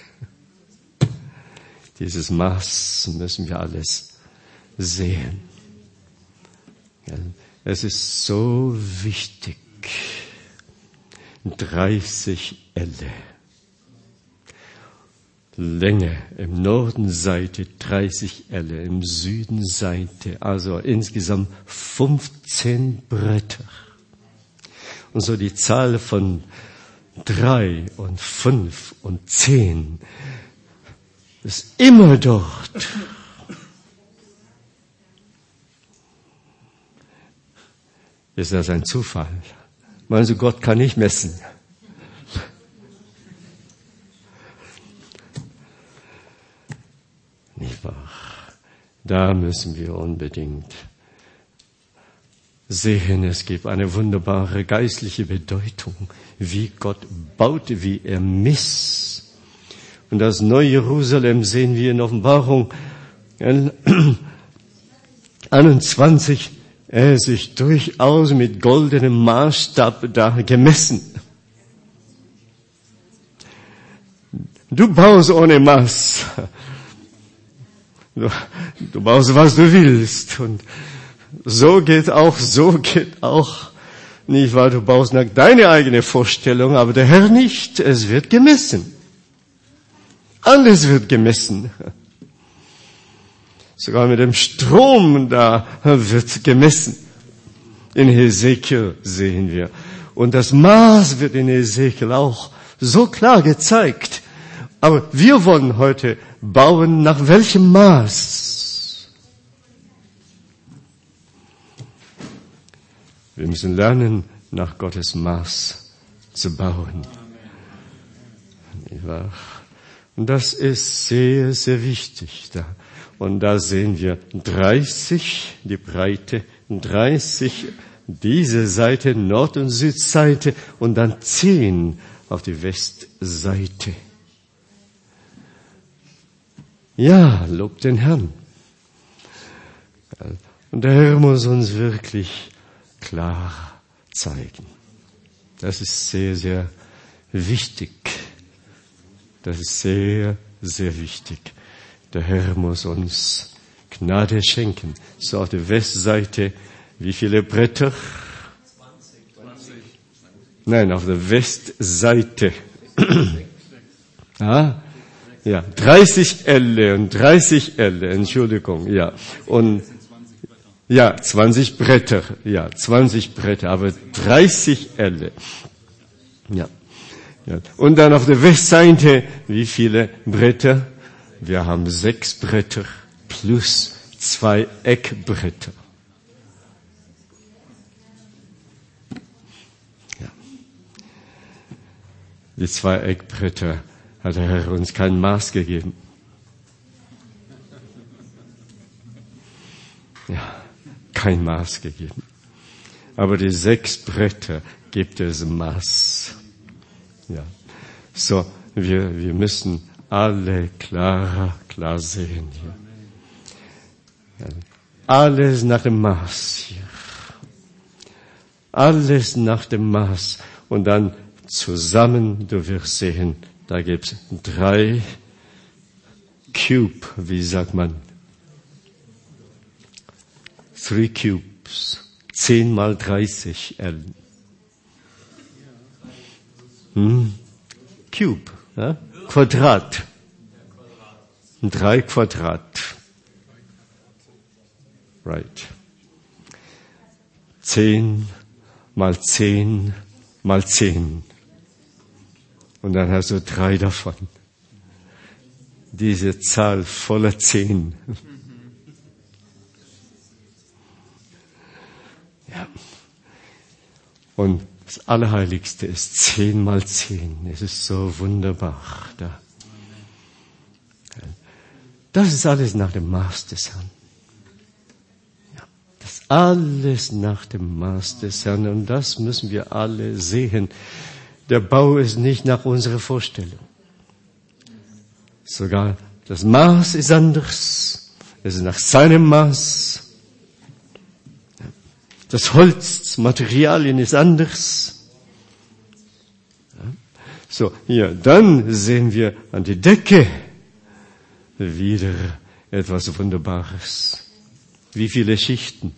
Dieses Maß müssen wir alles sehen. Ja, es ist so wichtig. 30 Elle. Länge, im Norden Seite 30 Elle, im Süden Seite, also insgesamt 15 Bretter. Und so die Zahl von 3 und 5 und 10 ist immer dort. Ist das ein Zufall? Meinst du, Gott kann nicht messen? Nicht wahr? Da müssen wir unbedingt sehen, es gibt eine wunderbare geistliche Bedeutung, wie Gott baute, wie er misst. Und das neue Jerusalem sehen wir in Offenbarung 21, er sich durchaus mit goldenem Maßstab da gemessen. Du baust ohne Maß. Du baust, was du willst. Und so geht auch, nicht wahr? Du baust nach deiner eigenen Vorstellung, aber der Herr nicht. Es wird gemessen. Alles wird gemessen. Sogar mit dem Strom da wird gemessen. In Hesekiel sehen wir. Und das Maß wird in Hesekiel auch so klar gezeigt. Aber wir wollen heute bauen nach welchem Maß? Wir müssen lernen, nach Gottes Maß zu bauen. Und das ist sehr, sehr wichtig. Und da sehen wir 30, die Breite, 30, diese Seite, Nord- und Südseite, und dann 10 auf die Westseite. Ja, lob den Herrn. Und der Herr muss uns wirklich klar zeigen. Das ist sehr, sehr wichtig. Das ist sehr, sehr wichtig. Der Herr muss uns Gnade schenken. So auf der Westseite, wie viele Bretter? 20. Nein, auf der Westseite. Ja, 30 Elle und 30 Elle, Entschuldigung, ja. Und, ja, 20 Bretter, ja, 20 Bretter, aber 30 Elle. Ja. Ja. Und dann auf der Westseite, wie viele Bretter? Wir haben 6 Bretter plus 2 Eckbretter. Ja. Die 2 Eckbretter hat der Herr uns kein Maß gegeben. Ja, kein Maß gegeben. Aber die 6 Bretter gibt es Maß. Ja. So, wir müssen alle klar sehen hier. Ja. Alles nach dem Maß hier. Alles nach dem Maß. Und dann zusammen, du wirst sehen, da gibt's 3 Cube, wie sagt man? 3 Cubes. 10 mal 30 L. Cube, ja? Quadrat. 3 Quadrat. Right. 10 mal 10 mal 10. Und dann hast du 3 davon. Diese Zahl voller 10. Ja. Und das Allerheiligste ist 10 mal 10. Es ist so wunderbar da. Das ist alles nach dem Maß des Herrn. Ja, das ist alles nach dem Maß des Herrn. Und das müssen wir alle sehen. Der Bau ist nicht nach unserer Vorstellung. Sogar das Maß ist anders. Es ist nach seinem Maß. Das Holz, das Materialien ist anders. So, hier, dann sehen wir an die Decke wieder etwas Wunderbares. Wie viele Schichten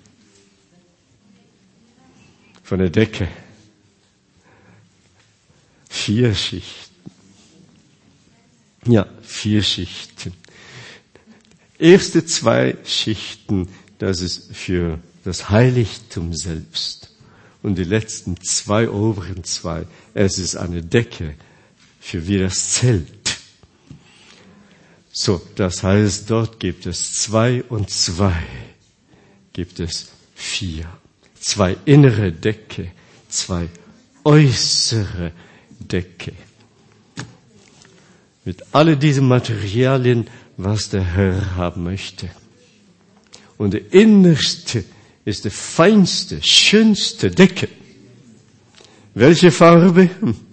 von der Decke? 4 Schichten. Ja, 4 Schichten. Erste 2 Schichten, das ist für das Heiligtum selbst. Und die letzten 2 oberen 2, es ist eine Decke für wie das Zelt. So, das heißt, dort gibt es 2 und 2, gibt es 4. 2 innere Decke, 2 äußere Decke. Mit all diesen Materialien, was der Herr haben möchte. Und der innerste ist die feinste, schönste Decke. Welche Farbe?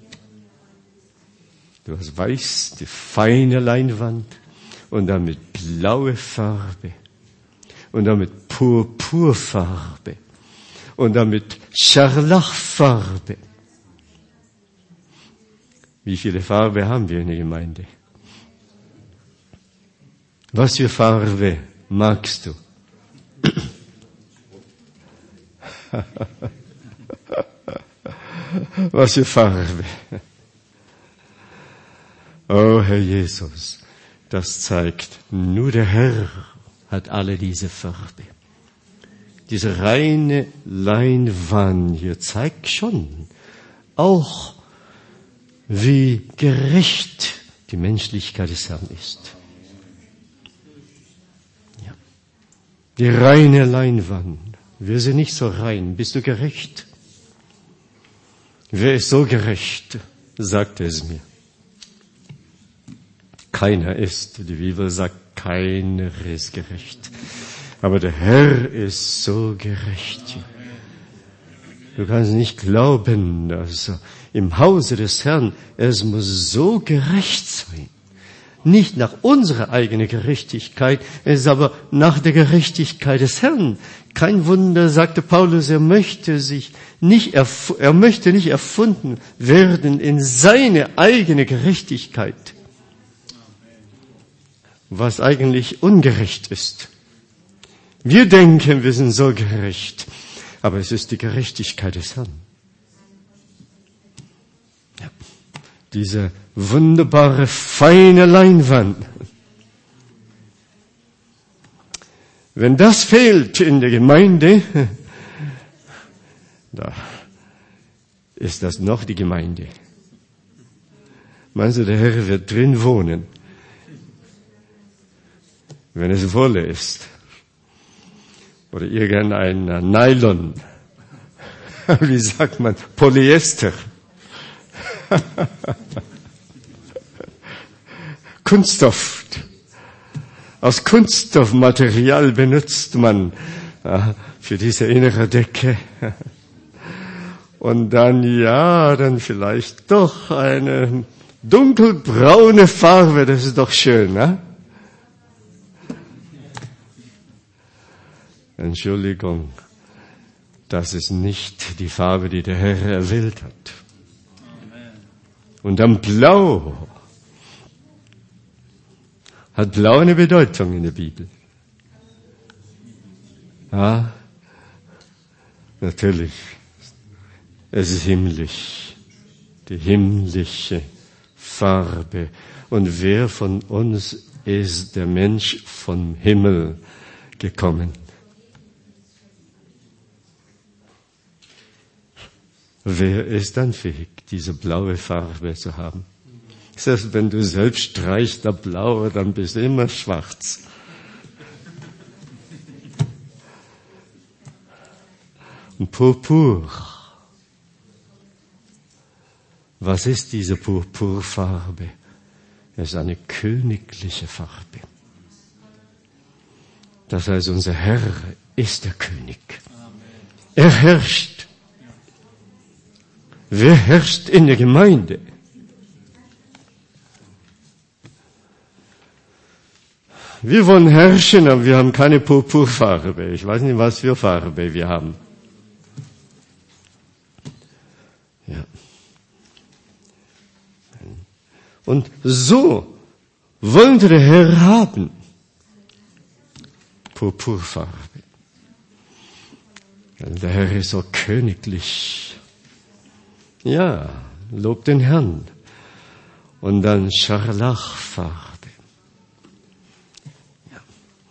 Du hast weiß, die feine Leinwand. Und dann mit blaue Farbe. Und dann mit Purpurfarbe. Und dann mit Scharlachfarbe. Wie viele Farbe haben wir in der Gemeinde? Was für Farbe magst du? Was für Farbe? Oh Herr Jesus, das zeigt, nur der Herr hat alle diese Farbe. Diese reine Leinwand hier zeigt schon auch, wie gerecht die Menschlichkeit des Herrn ist. Ja. Die reine Leinwand. Wir sind nicht so rein. Bist du gerecht? Wer ist so gerecht? Sagt es mir. Keiner ist. Die Bibel sagt, keiner ist gerecht. Aber der Herr ist so gerecht. Du kannst nicht glauben, dass im Hause des Herrn, es muss so gerecht sein, nicht nach unserer eigenen Gerechtigkeit, es ist aber nach der Gerechtigkeit des Herrn. Kein Wunder, sagte Paulus, er möchte nicht erfunden werden in seine eigene Gerechtigkeit, was eigentlich ungerecht ist. Wir denken, wir sind so gerecht, aber es ist die Gerechtigkeit des Herrn. Ja. Diese wunderbare, feine Leinwand. Wenn das fehlt in der Gemeinde, da ist das noch die Gemeinde. Meinst du, der Herr wird drin wohnen, wenn es Wolle ist? Oder irgendein Nylon. Wie sagt man? Polyester. Kunststoff. Aus Kunststoffmaterial benutzt man für diese innere Decke. Und dann vielleicht doch eine dunkelbraune Farbe, das ist doch schön, ne? Entschuldigung, das ist nicht die Farbe, die der Herr erwählt hat. Und dann Blau. Hat Blau eine Bedeutung in der Bibel? Ja, natürlich. Es ist himmlisch. Die himmlische Farbe. Und wer von uns ist der Mensch vom Himmel gekommen? Wer ist dann fähig, diese blaue Farbe zu haben? Selbst wenn du selbst streichst da blau, dann bist du immer schwarz. Und Purpur. Was ist diese Purpurfarbe? Es ist eine königliche Farbe. Das heißt, unser Herr ist der König. Er herrscht. Wer herrscht in der Gemeinde? Wir wollen herrschen, aber wir haben keine Purpurfarbe. Ich weiß nicht, was für Farbe wir haben. Ja. Und so wollte der Herr haben. Purpurfarbe. Der Herr ist so königlich. Ja, lob den Herrn. Und dann Scharlachfarbe. Ja.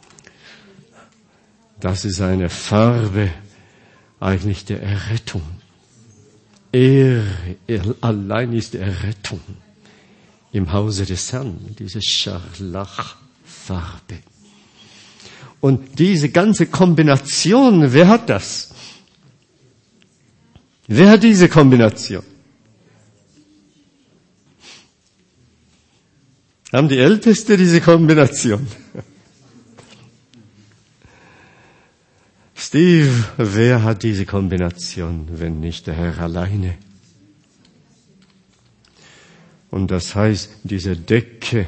Das ist eine Farbe eigentlich der Errettung. Er allein ist die Errettung im Hause des Herrn, diese Scharlachfarbe. Und diese ganze Kombination, wer hat das? Wer hat diese Kombination? Haben die Ältesten diese Kombination? Steve, wer hat diese Kombination, wenn nicht der Herr alleine? Und das heißt, diese Decke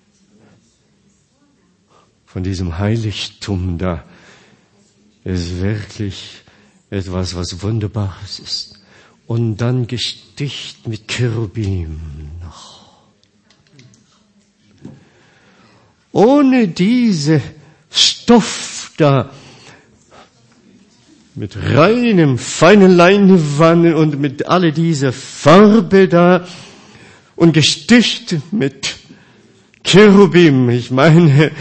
von diesem Heiligtum da ist wirklich etwas, was Wunderbares ist. Und dann gestickt mit Cherubim noch. Ohne diese Stoff da, mit reinem, feinen Leinwand und mit alle diese Farbe da und gestickt mit Cherubim. Ich meine,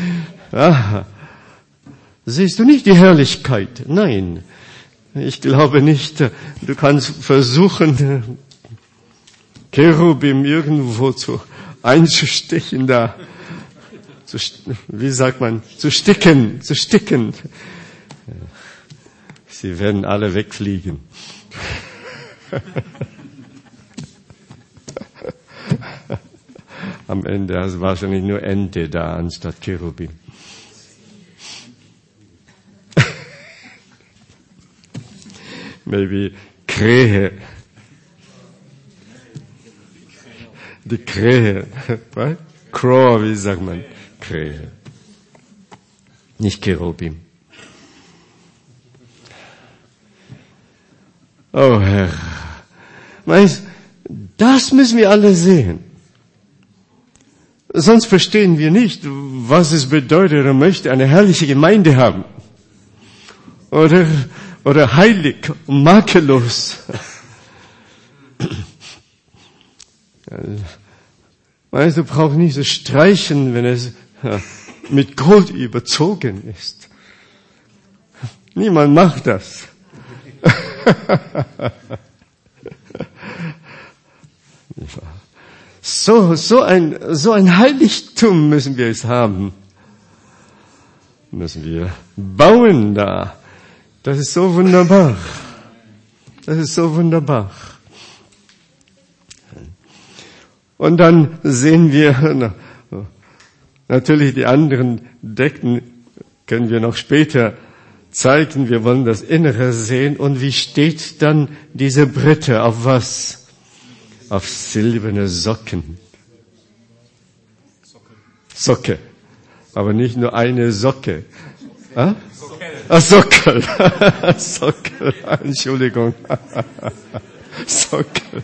siehst du nicht die Herrlichkeit? Nein. Ich glaube nicht, du kannst versuchen, Cherubim irgendwo einzustechen da. Wie sagt man? Zu sticken. Sie werden alle wegfliegen. Am Ende hast du wahrscheinlich nur Ente da anstatt Cherubim. Maybe Krähe. Die Krähe. Crow, wie sagt man? Krähe. Nicht Cherubim. Oh Herr, weißt, das müssen wir alle sehen. Sonst verstehen wir nicht, was es bedeutet, er möchte eine herrliche Gemeinde haben. Oder heilig und makellos. Weißt du, brauchst nicht so streichen, wenn es mit Gold überzogen ist. Niemand macht das. So ein Heiligtum müssen wir es haben. Müssen wir bauen da. Das ist so wunderbar. Das ist so wunderbar. Und dann sehen wir natürlich die anderen Decken, können wir noch später zeigen. Wir wollen das Innere sehen. Und wie steht dann diese Bretter? Auf was? Auf silberne Socken. Socke. Aber nicht nur eine Socke. Ah? Sockel. Sockel. Entschuldigung. Sockel.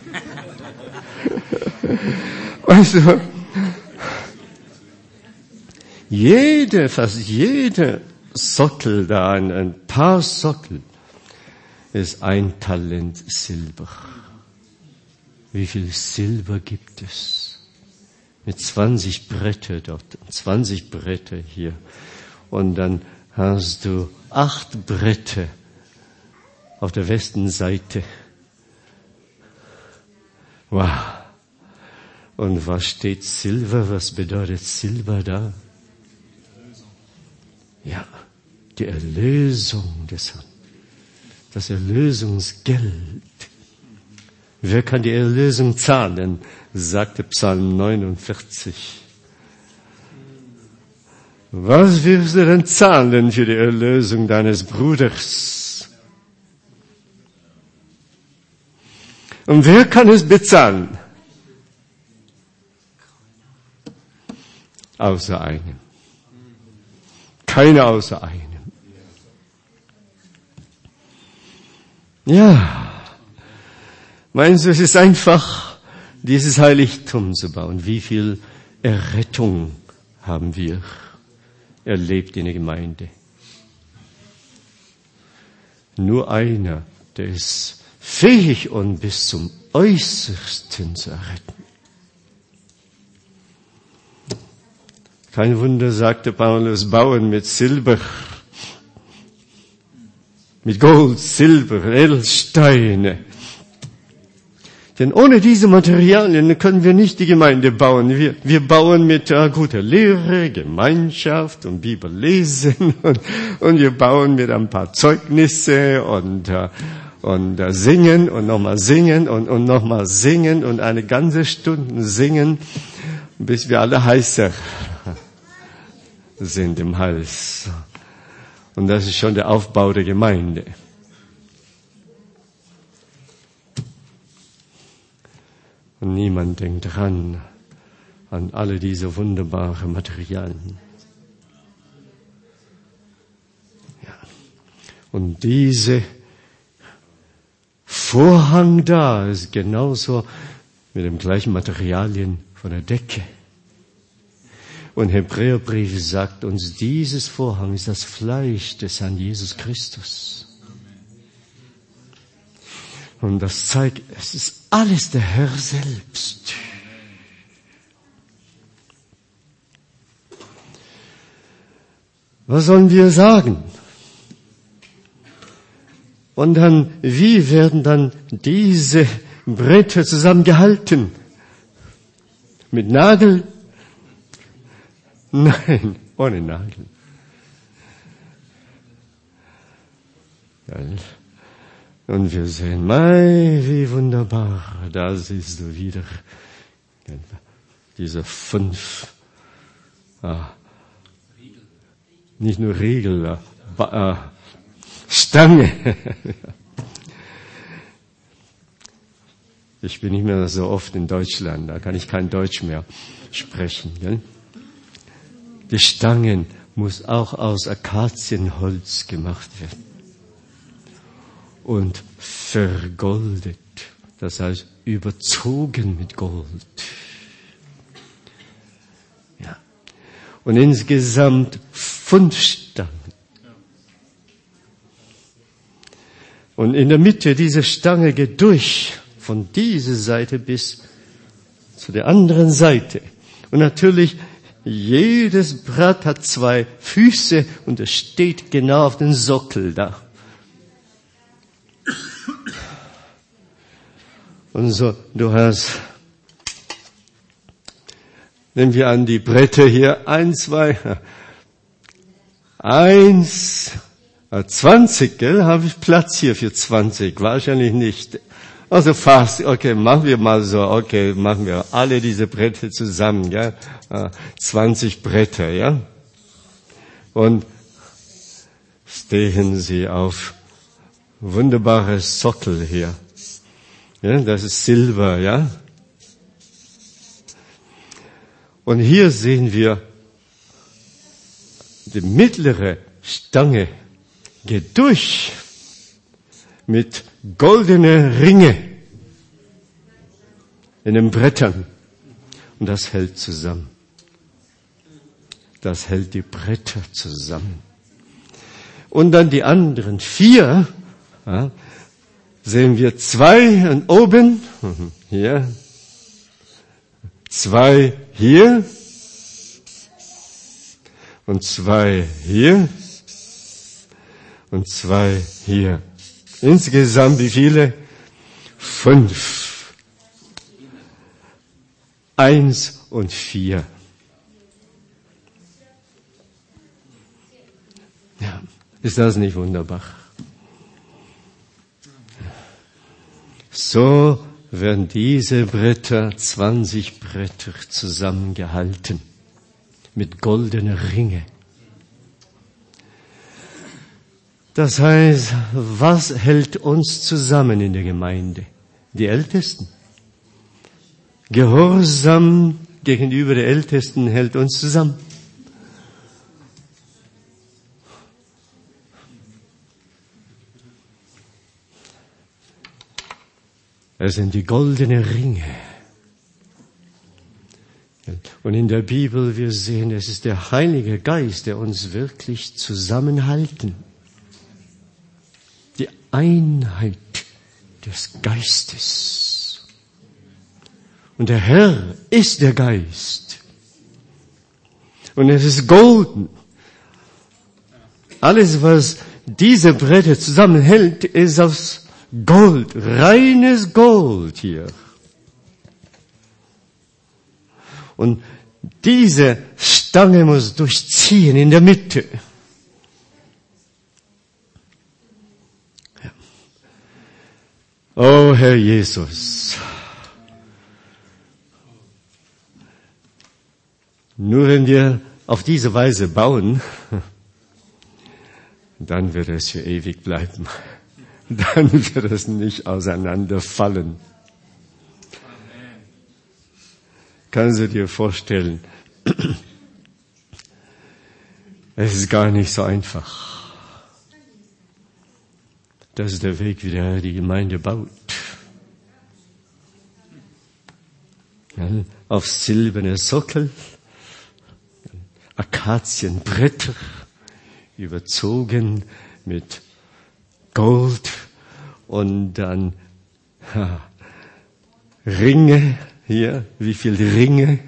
Also, fast jede Sockel da, ein paar Sockel, ist 1 Talent Silber. Wie viel Silber gibt es? Mit 20 Bretter dort, 20 Bretter hier. Und dann hast du 8 Bretter auf der Westenseite. Wow. Und was steht Silber? Was bedeutet Silber da? Ja, die Erlösung des Herrn. Das Erlösungsgeld. Wer kann die Erlösung zahlen? Sagte Psalm 49. Was wirst du denn zahlen für die Erlösung deines Bruders? Und wer kann es bezahlen? Außer einem. Keiner außer einem. Ja. Meinst du, es ist einfach, dieses Heiligtum zu bauen? Wie viel Errettung haben wir erlebt in der Gemeinde? Nur einer, der ist fähig und bis zum Äußersten zu erretten. Kein Wunder, sagte Paulus, bauen mit Silber, mit Gold, Silber, Edelsteine. Denn ohne diese Materialien können wir nicht die Gemeinde bauen. Wir bauen mit guter Lehre, Gemeinschaft und Bibellesen und wir bauen mit ein paar Zeugnisse und singen und nochmal singen und nochmal singen und eine ganze Stunde singen, bis wir alle heißer sind im Hals. Und das ist schon der Aufbau der Gemeinde. Und niemand denkt dran an alle diese wunderbaren Materialien. Ja. Und diese Vorhang da ist genauso mit dem gleichen Materialien von der Decke. Und Hebräerbrief sagt uns, dieses Vorhang ist das Fleisch des Herrn Jesus Christus. Und das zeigt, es ist alles der Herr selbst. Was sollen wir sagen? Und dann, wie werden dann diese Bretter zusammengehalten? Mit Nagel? Nein, ohne Nagel. Ja. Und wir sehen, mei, wie wunderbar, da siehst du wieder diese 5, nicht nur Riegel, Stange. Ich bin nicht mehr so oft in Deutschland, da kann ich kein Deutsch mehr sprechen. Gell? Die Stangen muss auch aus Akazienholz gemacht werden. Und vergoldet, das heißt überzogen mit Gold. Ja. Und insgesamt 5 Stangen. Und in der Mitte dieser Stange geht durch, von dieser Seite bis zu der anderen Seite. Und natürlich, jedes Brett hat 2 Füße und es steht genau auf dem Sockel da. Und so, du hast, nehmen wir an, die Bretter hier, 1, 2, 20, gell? Habe ich Platz hier für 20? Wahrscheinlich nicht. Also fast, okay, machen wir mal so, okay, machen wir alle diese Bretter zusammen, ja? 20 Bretter, ja? Und stehen sie auf wunderbares Sockel hier. Ja, das ist Silber, ja? Und hier sehen wir, die mittlere Stange geht durch mit goldenen Ringe in den Brettern. Und das hält zusammen. Das hält die Bretter zusammen. Und dann die anderen 4, ja, sehen wir 2 und oben, hier, 2 hier und 2 hier und 2 hier. Insgesamt wie viele? 5. 1 und 4. Ja, ist das nicht wunderbar? So werden diese Bretter, 20 Bretter, zusammengehalten mit goldenen Ringen. Das heißt, was hält uns zusammen in der Gemeinde? Die Ältesten. Gehorsam gegenüber den Ältesten hält uns zusammen. Es sind die goldenen Ringe. Und in der Bibel, wir sehen, es ist der Heilige Geist, der uns wirklich zusammenhalten. Die Einheit des Geistes. Und der Herr ist der Geist. Und es ist golden. Alles, was diese Bretter zusammenhält, ist aus Gold, reines Gold hier. Und diese Stange muss durchziehen in der Mitte. Ja. Oh Herr Jesus, nur wenn wir auf diese Weise bauen, dann wird es für ewig bleiben. Dann wird es nicht auseinanderfallen. Kannst du dir vorstellen, es ist gar nicht so einfach. Das ist der Weg, wie der Herr die Gemeinde baut. Ja, auf silberne Sockel, Akazienbretter, überzogen mit Gold und dann Ringe hier. Wie viele Ringe?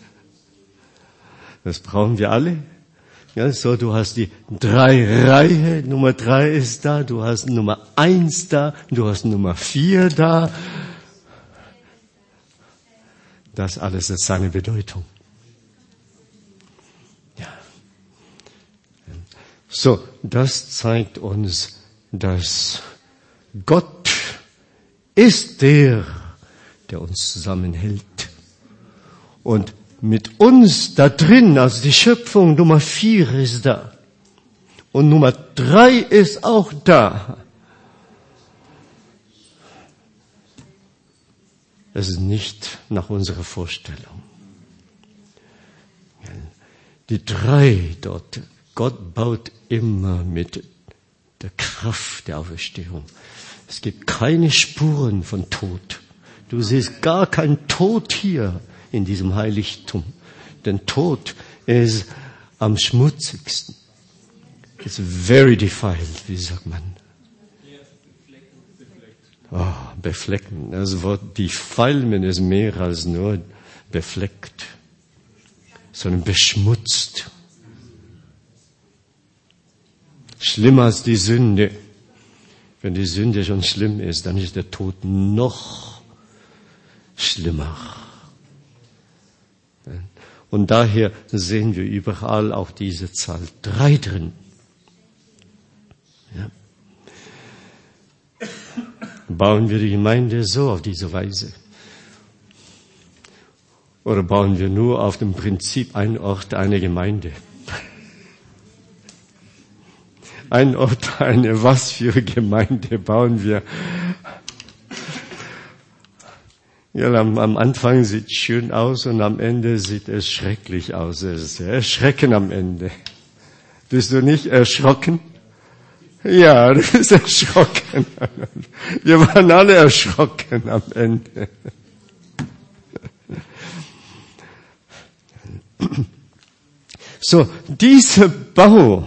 Das brauchen wir alle. Ja, so, du hast die 3 Reihe, Nummer 3 ist da, du hast Nummer 1 da, du hast Nummer 4 da. Das alles ist seine Bedeutung. Ja. So, das zeigt uns, dass Gott ist der uns zusammenhält. Und mit uns da drin, also die Schöpfung Nummer 4 ist da. Und Nummer 3 ist auch da. es ist nicht nach unserer Vorstellung. Die drei dort, Gott baut immer mit der Kraft der Auferstehung. Es gibt keine Spuren von Tod. Du siehst gar keinen Tod hier in diesem Heiligtum. Denn Tod ist am schmutzigsten. It's very defiled, wie sagt man? Oh, beflecken. Das Wort defilmen ist mehr als nur befleckt, sondern beschmutzt. Schlimmer als die Sünde. Wenn die Sünde schon schlimm ist, dann ist der Tod noch schlimmer. Und daher sehen wir überall auch diese Zahl 3 drin. Ja. Bauen wir die Gemeinde so auf diese Weise? Oder bauen wir nur auf dem Prinzip ein Ort, eine Gemeinde? Ein Ort, eine was für Gemeinde bauen wir? Ja, am Anfang sieht es schön aus und am Ende sieht es schrecklich aus. Es ist erschreckend am Ende. Bist du nicht erschrocken? Ja, du bist erschrocken. Wir waren alle erschrocken am Ende. So, dieser Bau,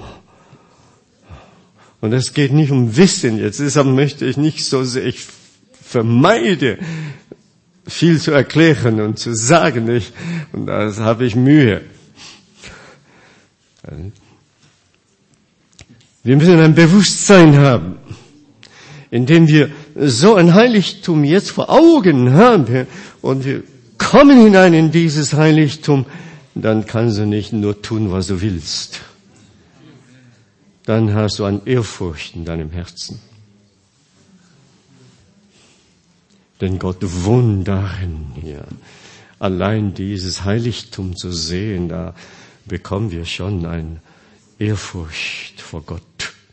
und es geht nicht um Wissen jetzt, deshalb möchte ich nicht so sehr, ich vermeide, viel zu erklären und zu sagen, und da habe ich Mühe. Wir müssen ein Bewusstsein haben, indem wir so ein Heiligtum jetzt vor Augen haben und wir kommen hinein in dieses Heiligtum, dann kannst du nicht nur tun, was du willst. Dann hast du eine Ehrfurcht in deinem Herzen. Denn Gott wohnt darin hier. Allein dieses Heiligtum zu sehen, da bekommen wir schon eine Ehrfurcht vor Gott.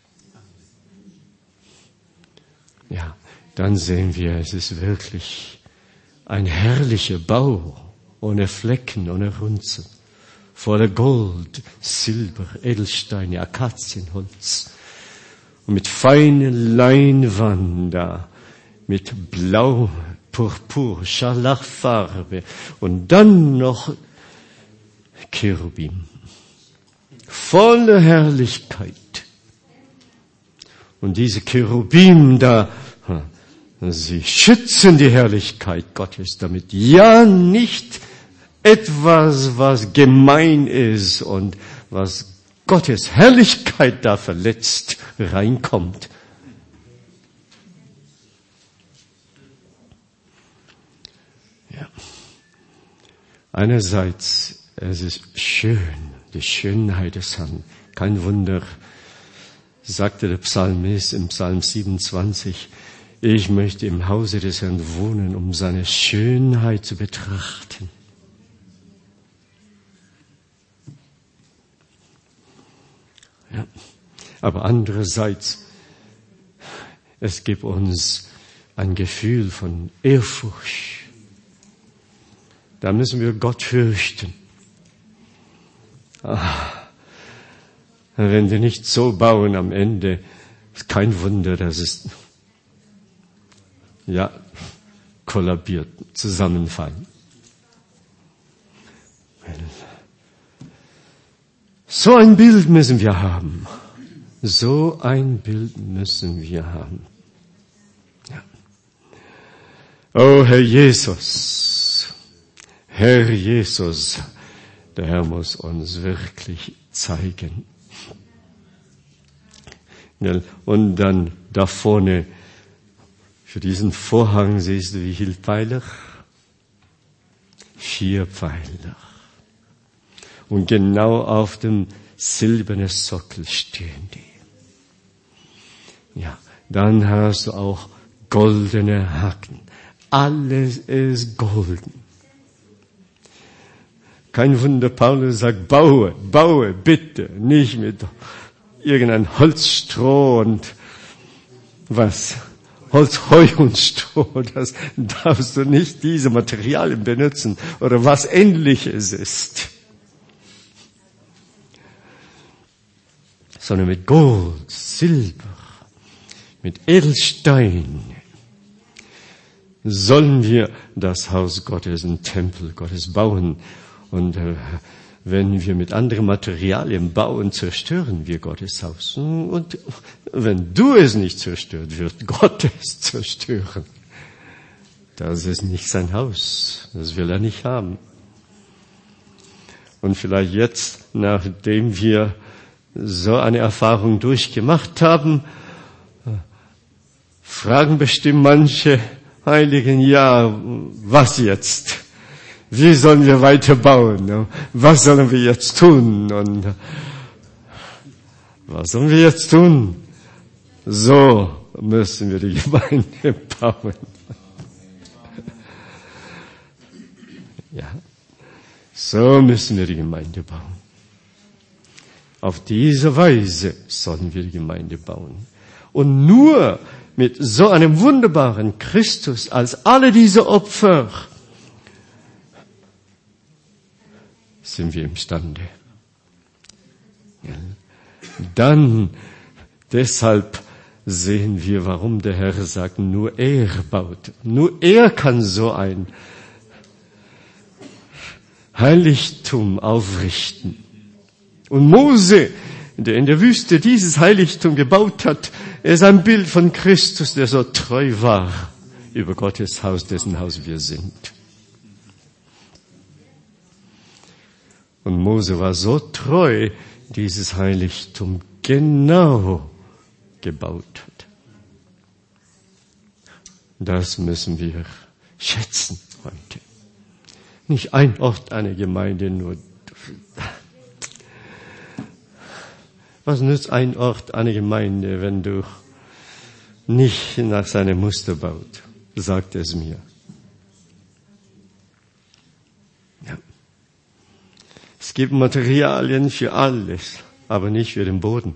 Ja, dann sehen wir, es ist wirklich ein herrlicher Bau, ohne Flecken, ohne Runzeln, voller Gold, Silber, Edelsteine, Akazienholz und mit feinen Leinwand da, mit Blau, Purpur, Scharlachfarbe und dann noch Cherubim, voller Herrlichkeit. Und diese Cherubim da, sie schützen die Herrlichkeit Gottes damit. Ja, nicht etwas, was gemein ist und was Gottes Herrlichkeit da verletzt reinkommt. Ja. Einerseits, es ist schön, die Schönheit des Herrn. Kein Wunder, sagte der Psalmist im Psalm 27, ich möchte im Hause des Herrn wohnen, um seine Schönheit zu betrachten. Ja. Aber andererseits, es gibt uns ein Gefühl von Ehrfurcht. Da müssen wir Gott fürchten. Wenn wir nicht so bauen am Ende, ist kein Wunder, dass es kollabiert, zusammenfallen. So ein Bild müssen wir haben. So ein Bild müssen wir haben. Ja. Oh, Herr Jesus, der Herr muss uns wirklich zeigen. Und dann da vorne, für diesen Vorhang siehst du, wie viele Pfeiler? 4 Pfeiler. Und genau auf dem silbernen Sockel stehen die. Ja, dann hast du auch goldene Haken. Alles ist golden. Kein Wunder, Paulus sagt, baue, bitte, nicht mit irgendein Holzstroh und was? Holz, Heu und Stroh, das darfst du nicht diese Materialien benutzen oder was Ähnliches ist. Sondern mit Gold, Silber, mit Edelstein sollen wir das Haus Gottes, den Tempel Gottes bauen. Und wenn wir mit anderen Materialien bauen, zerstören wir Gottes Haus. Und wenn du es nicht zerstört, wird Gott es zerstören. Das ist nicht sein Haus. Das will er nicht haben. Und vielleicht jetzt, nachdem wir so eine Erfahrung durchgemacht haben, fragen bestimmt manche Heiligen, ja, was jetzt? Wie sollen wir weiter bauen? Was sollen wir jetzt tun? Und was sollen wir jetzt tun? So müssen wir die Gemeinde bauen. Ja, so müssen wir die Gemeinde bauen. Auf diese Weise sollen wir die Gemeinde bauen. Und nur mit so einem wunderbaren Christus als alle diese Opfer sind wir imstande. Ja. Dann, deshalb sehen wir, warum der Herr sagt, nur er baut. Nur er kann so ein Heiligtum aufrichten. Und Mose, der in der Wüste dieses Heiligtum gebaut hat, er ist ein Bild von Christus, der so treu war über Gottes Haus, dessen Haus wir sind. Und Mose war so treu, dieses Heiligtum genau gebaut hat. Das müssen wir schätzen heute. Nicht ein Ort, eine Gemeinde, nur. Was nützt ein Ort, eine Gemeinde, wenn du nicht nach seinem Muster baut? Sagt es mir. Ja. Es gibt Materialien für alles, aber nicht für den Boden.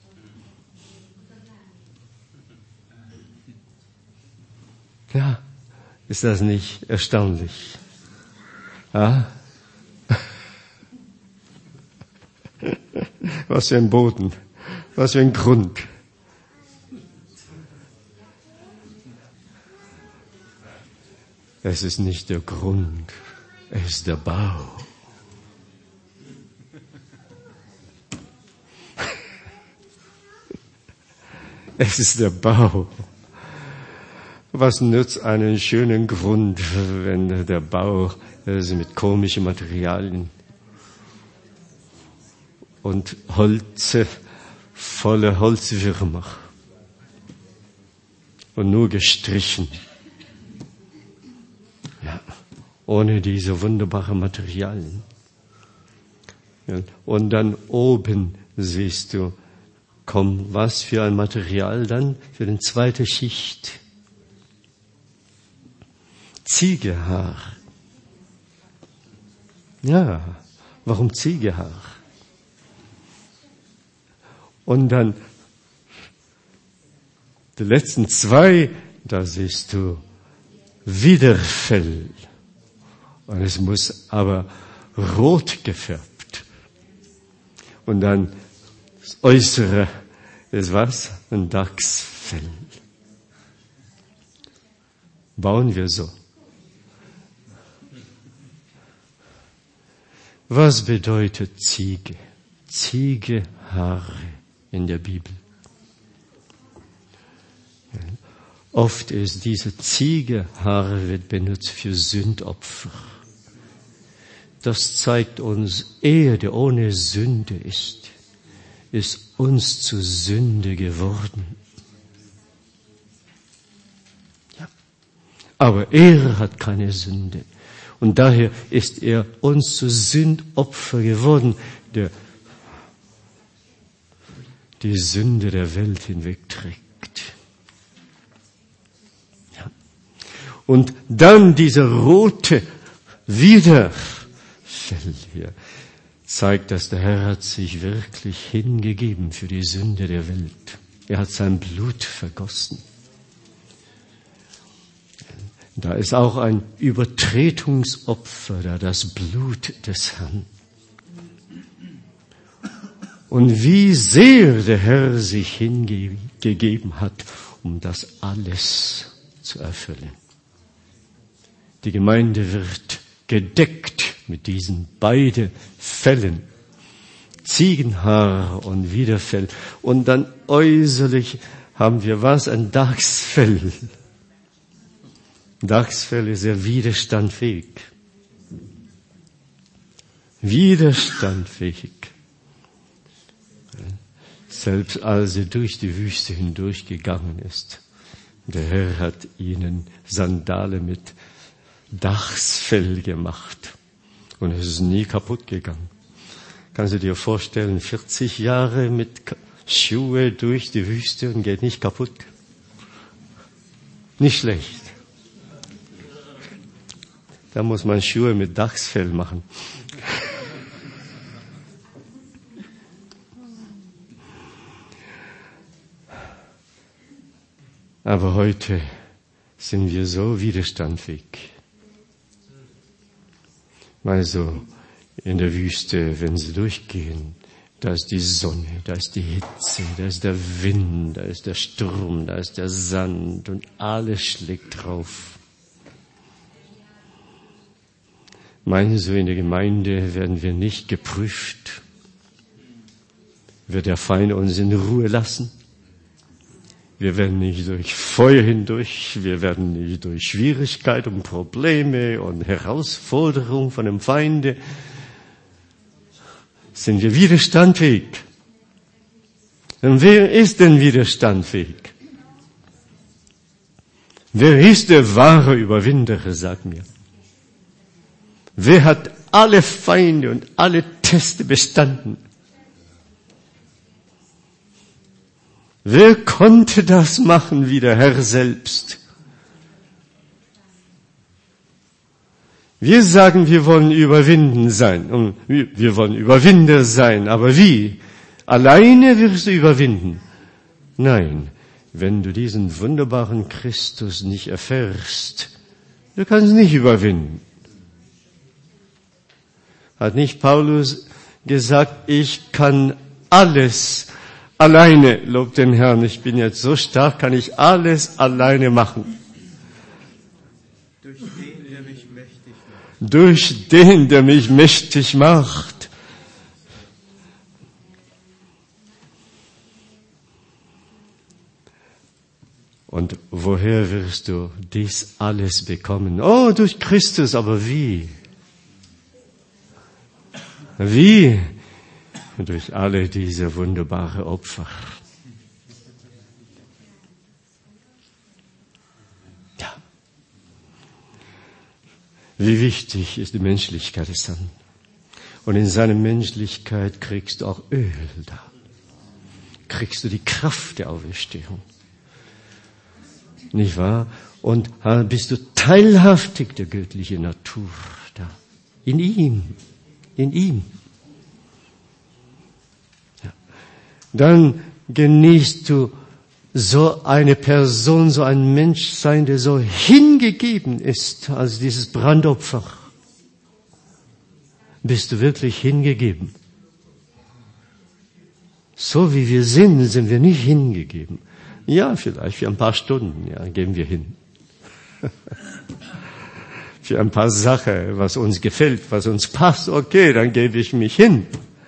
Ja, ist das nicht erstaunlich? Ja? Was für ein Boden, was für ein Grund. Es ist nicht der Grund, es ist der Bau. Es ist der Bau. Was nützt einen schönen Grund, wenn der Bau mit komischen Materialien und Holze, volle Holzwürmer und nur gestrichen. Ja, ohne diese wunderbaren Materialien. Ja, und dann oben siehst du, komm, was für ein Material dann für die zweite Schicht. Ziegehaar. Ja, warum Ziegehaar? Und dann die letzten zwei, da siehst du Widerfell. Und es muss aber rot gefärbt. Und dann das Äußere ist was? Ein Dachsfell. Bauen wir so. Was bedeutet Ziege? Ziegehaare in der Bibel. Oft ist diese Ziegehaare wird benutzt für Sündopfer. Das zeigt uns, er, der ohne Sünde ist uns zu Sünde geworden. Ja. Aber er hat keine Sünde. Und daher ist er uns zu Sündopfer geworden, der die Sünde der Welt hinwegträgt. Ja. Und dann dieser rote Widerfell hier zeigt, dass der Herr hat sich wirklich hingegeben für die Sünde der Welt. Er hat sein Blut vergossen. Da ist auch ein Übertretungsopfer, da das Blut des Herrn. Und wie sehr der Herr sich hingegeben hat, um das alles zu erfüllen. Die Gemeinde wird gedeckt mit diesen beiden Fellen, Ziegenhaar und Widerfell. Und dann äußerlich haben wir was? Ein Dachsfell. Dachsfell ist sehr widerstandfähig. Widerstandfähig. Selbst als er durch die Wüste hindurchgegangen ist. Der Herr hat ihnen Sandale mit Dachsfell gemacht. Und es ist nie kaputt gegangen. Kannst du dir vorstellen, 40 Jahre mit Schuhe durch die Wüste und geht nicht kaputt? Nicht schlecht. Da muss man Schuhe mit Dachsfell machen. Aber heute sind wir so widerstandsfähig. Also in der Wüste, wenn sie durchgehen, da ist die Sonne, da ist die Hitze, da ist der Wind, da ist der Sturm, da ist der Sand und alles schlägt drauf. Meinen Sie, in der Gemeinde werden wir nicht geprüft? Wird der Feind uns in Ruhe lassen? Wir werden nicht durch Feuer hindurch, wir werden nicht durch Schwierigkeiten und Probleme und Herausforderungen von dem Feinde. Sind wir widerstandsfähig? Und wer ist denn widerstandsfähig? Wer ist der wahre Überwinder, sag mir? Wer hat alle Feinde und alle Teste bestanden? Wer konnte das machen wie der Herr selbst? Wir sagen, wir wollen überwinden sein und wir wollen Überwinder sein, aber wie? Alleine wirst du überwinden? Nein, wenn du diesen wunderbaren Christus nicht erfährst, du kannst nicht überwinden. Hat nicht Paulus gesagt, ich kann alles alleine, lob den Herrn, ich bin jetzt so stark, kann ich alles alleine machen. Durch den, der mich mächtig macht. Durch den, der mich mächtig macht. Und woher wirst du dies alles bekommen? Oh, durch Christus, aber wie? Wie? Durch alle diese wunderbaren Opfer. Ja. Wie wichtig ist die Menschlichkeit des Herrn. Und in seiner Menschlichkeit kriegst du auch Öl da. Kriegst du die Kraft der Auferstehung. Nicht wahr? Und bist du teilhaftig der göttlichen Natur da. In ihm. In ihm. Ja. Dann genießt du so eine Person, so ein Mensch sein, der so hingegeben ist als dieses Brandopfer. Bist du wirklich hingegeben? So wie wir sind wir nicht hingegeben. Ja, vielleicht für ein paar Stunden, ja, geben wir hin. Für ein paar Sachen, was uns gefällt, was uns passt, okay, dann gebe ich mich hin.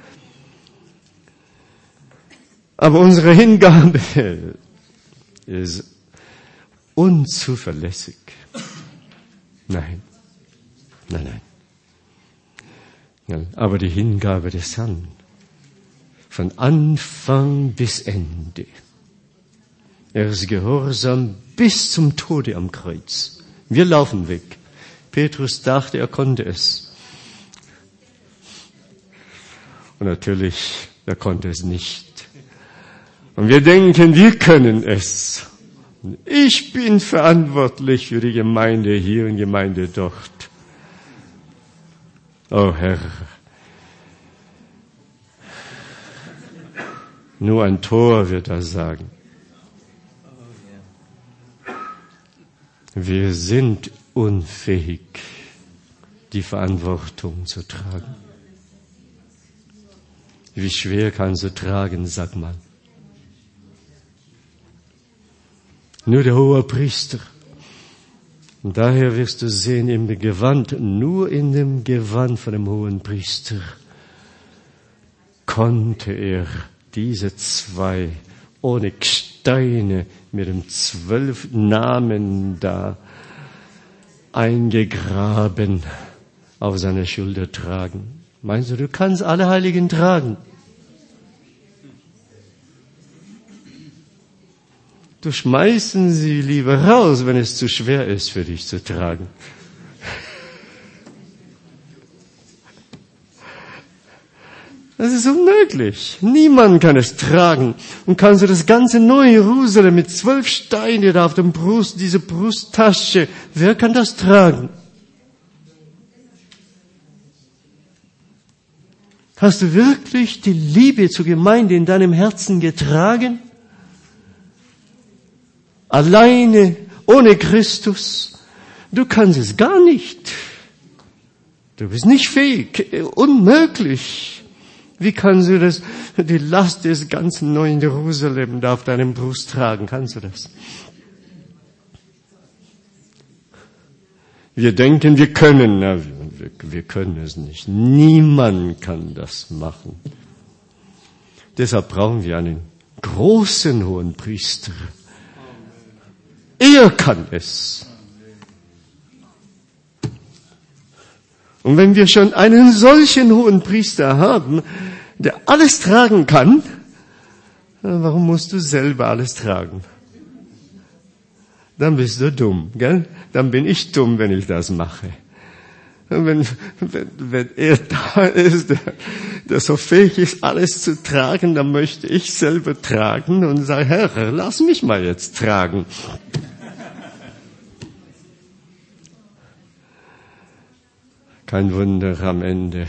Aber unsere Hingabe ist unzuverlässig. Nein, nein, nein. Ja, aber die Hingabe des Herrn, von Anfang bis Ende. Er ist gehorsam bis zum Tode am Kreuz. Wir laufen weg. Petrus dachte, er konnte es. Und natürlich, er konnte es nicht. Und wir denken, wir können es. Ich bin verantwortlich für die Gemeinde hier und Gemeinde dort. Oh Herr, nur ein Tor wird das sagen. Wir sind unfähig, die Verantwortung zu tragen. Wie schwer kannst du tragen, sag mal. Nur der Hohepriester. Und daher wirst du sehen, im Gewand, nur in dem Gewand von dem Hohenpriester konnte er diese 2 ohne Steine mit dem 12 Namen da eingegraben auf seiner Schulter tragen. Meinst du, du kannst alle Heiligen tragen? Du schmeißen sie lieber raus, wenn es zu schwer ist für dich zu tragen. Das ist unmöglich. Niemand kann es tragen. Und kannst du das ganze neue Jerusalem mit 12 Steinen da auf dem Brust, diese Brusttasche, wer kann das tragen? Hast du wirklich die Liebe zur Gemeinde in deinem Herzen getragen? Alleine, ohne Christus? Du kannst es gar nicht. Du bist nicht fähig, unmöglich. Wie kannst du das, die Last des ganzen neuen Jerusalem da auf deinem Brust tragen? Kannst du das? Wir denken, wir können. Na, wir können es nicht. Niemand kann das machen. Deshalb brauchen wir einen großen Hohenpriester. Er kann es. Und wenn wir schon einen solchen Hohenpriester haben, der alles tragen kann, warum musst du selber alles tragen? Dann bist du dumm, gell? Dann bin ich dumm, wenn ich das mache. Wenn er da ist, der so fähig ist, alles zu tragen, dann möchte ich selber tragen und sage, Herr, lass mich mal jetzt tragen. Kein Wunder, am Ende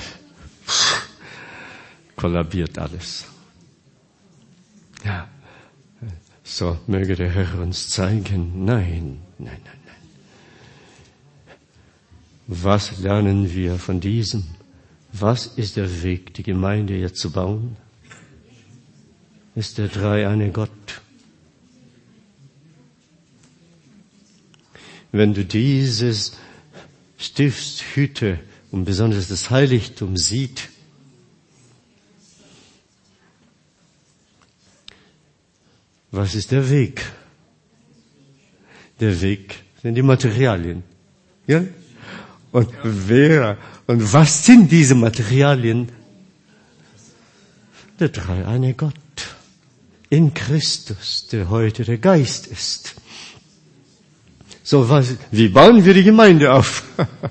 kollabiert alles. Ja, so möge der Herr uns zeigen, nein. Was lernen wir von diesem? Was ist der Weg, die Gemeinde jetzt zu bauen? Ist der dreieine Gott. Wenn du dieses Stiftshütte und besonders das Heiligtum sieht, was ist der Weg? Der Weg sind die Materialien. Ja? Und was sind diese Materialien? Der dreieine Gott in Christus, der heute der Geist ist. So, wie bauen wir die Gemeinde auf?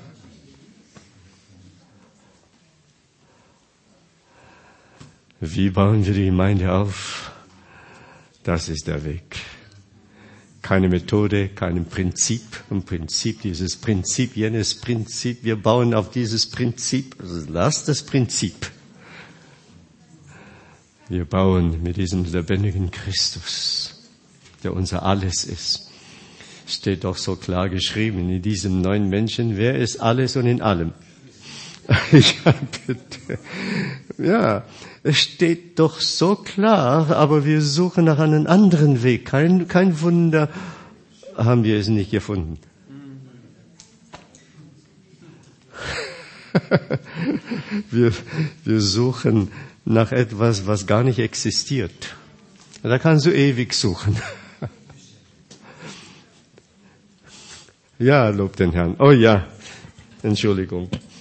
Wie bauen wir die Gemeinde auf? Das ist der Weg. Keine Methode, kein Prinzip. Ein Prinzip, dieses Prinzip, jenes Prinzip. Wir bauen auf dieses Prinzip. Also lass das Prinzip. Wir bauen mit diesem lebendigen Christus, der unser Alles ist. Steht doch so klar geschrieben in diesem neuen Menschen, wer ist alles und in allem? Ja, bitte. Ja, es steht doch so klar, aber wir suchen nach einem anderen Weg. Kein Wunder, haben wir es nicht gefunden. Wir suchen nach etwas, was gar nicht existiert. Da kannst du ewig suchen. Ja, lob den Herrn. Oh ja, Entschuldigung.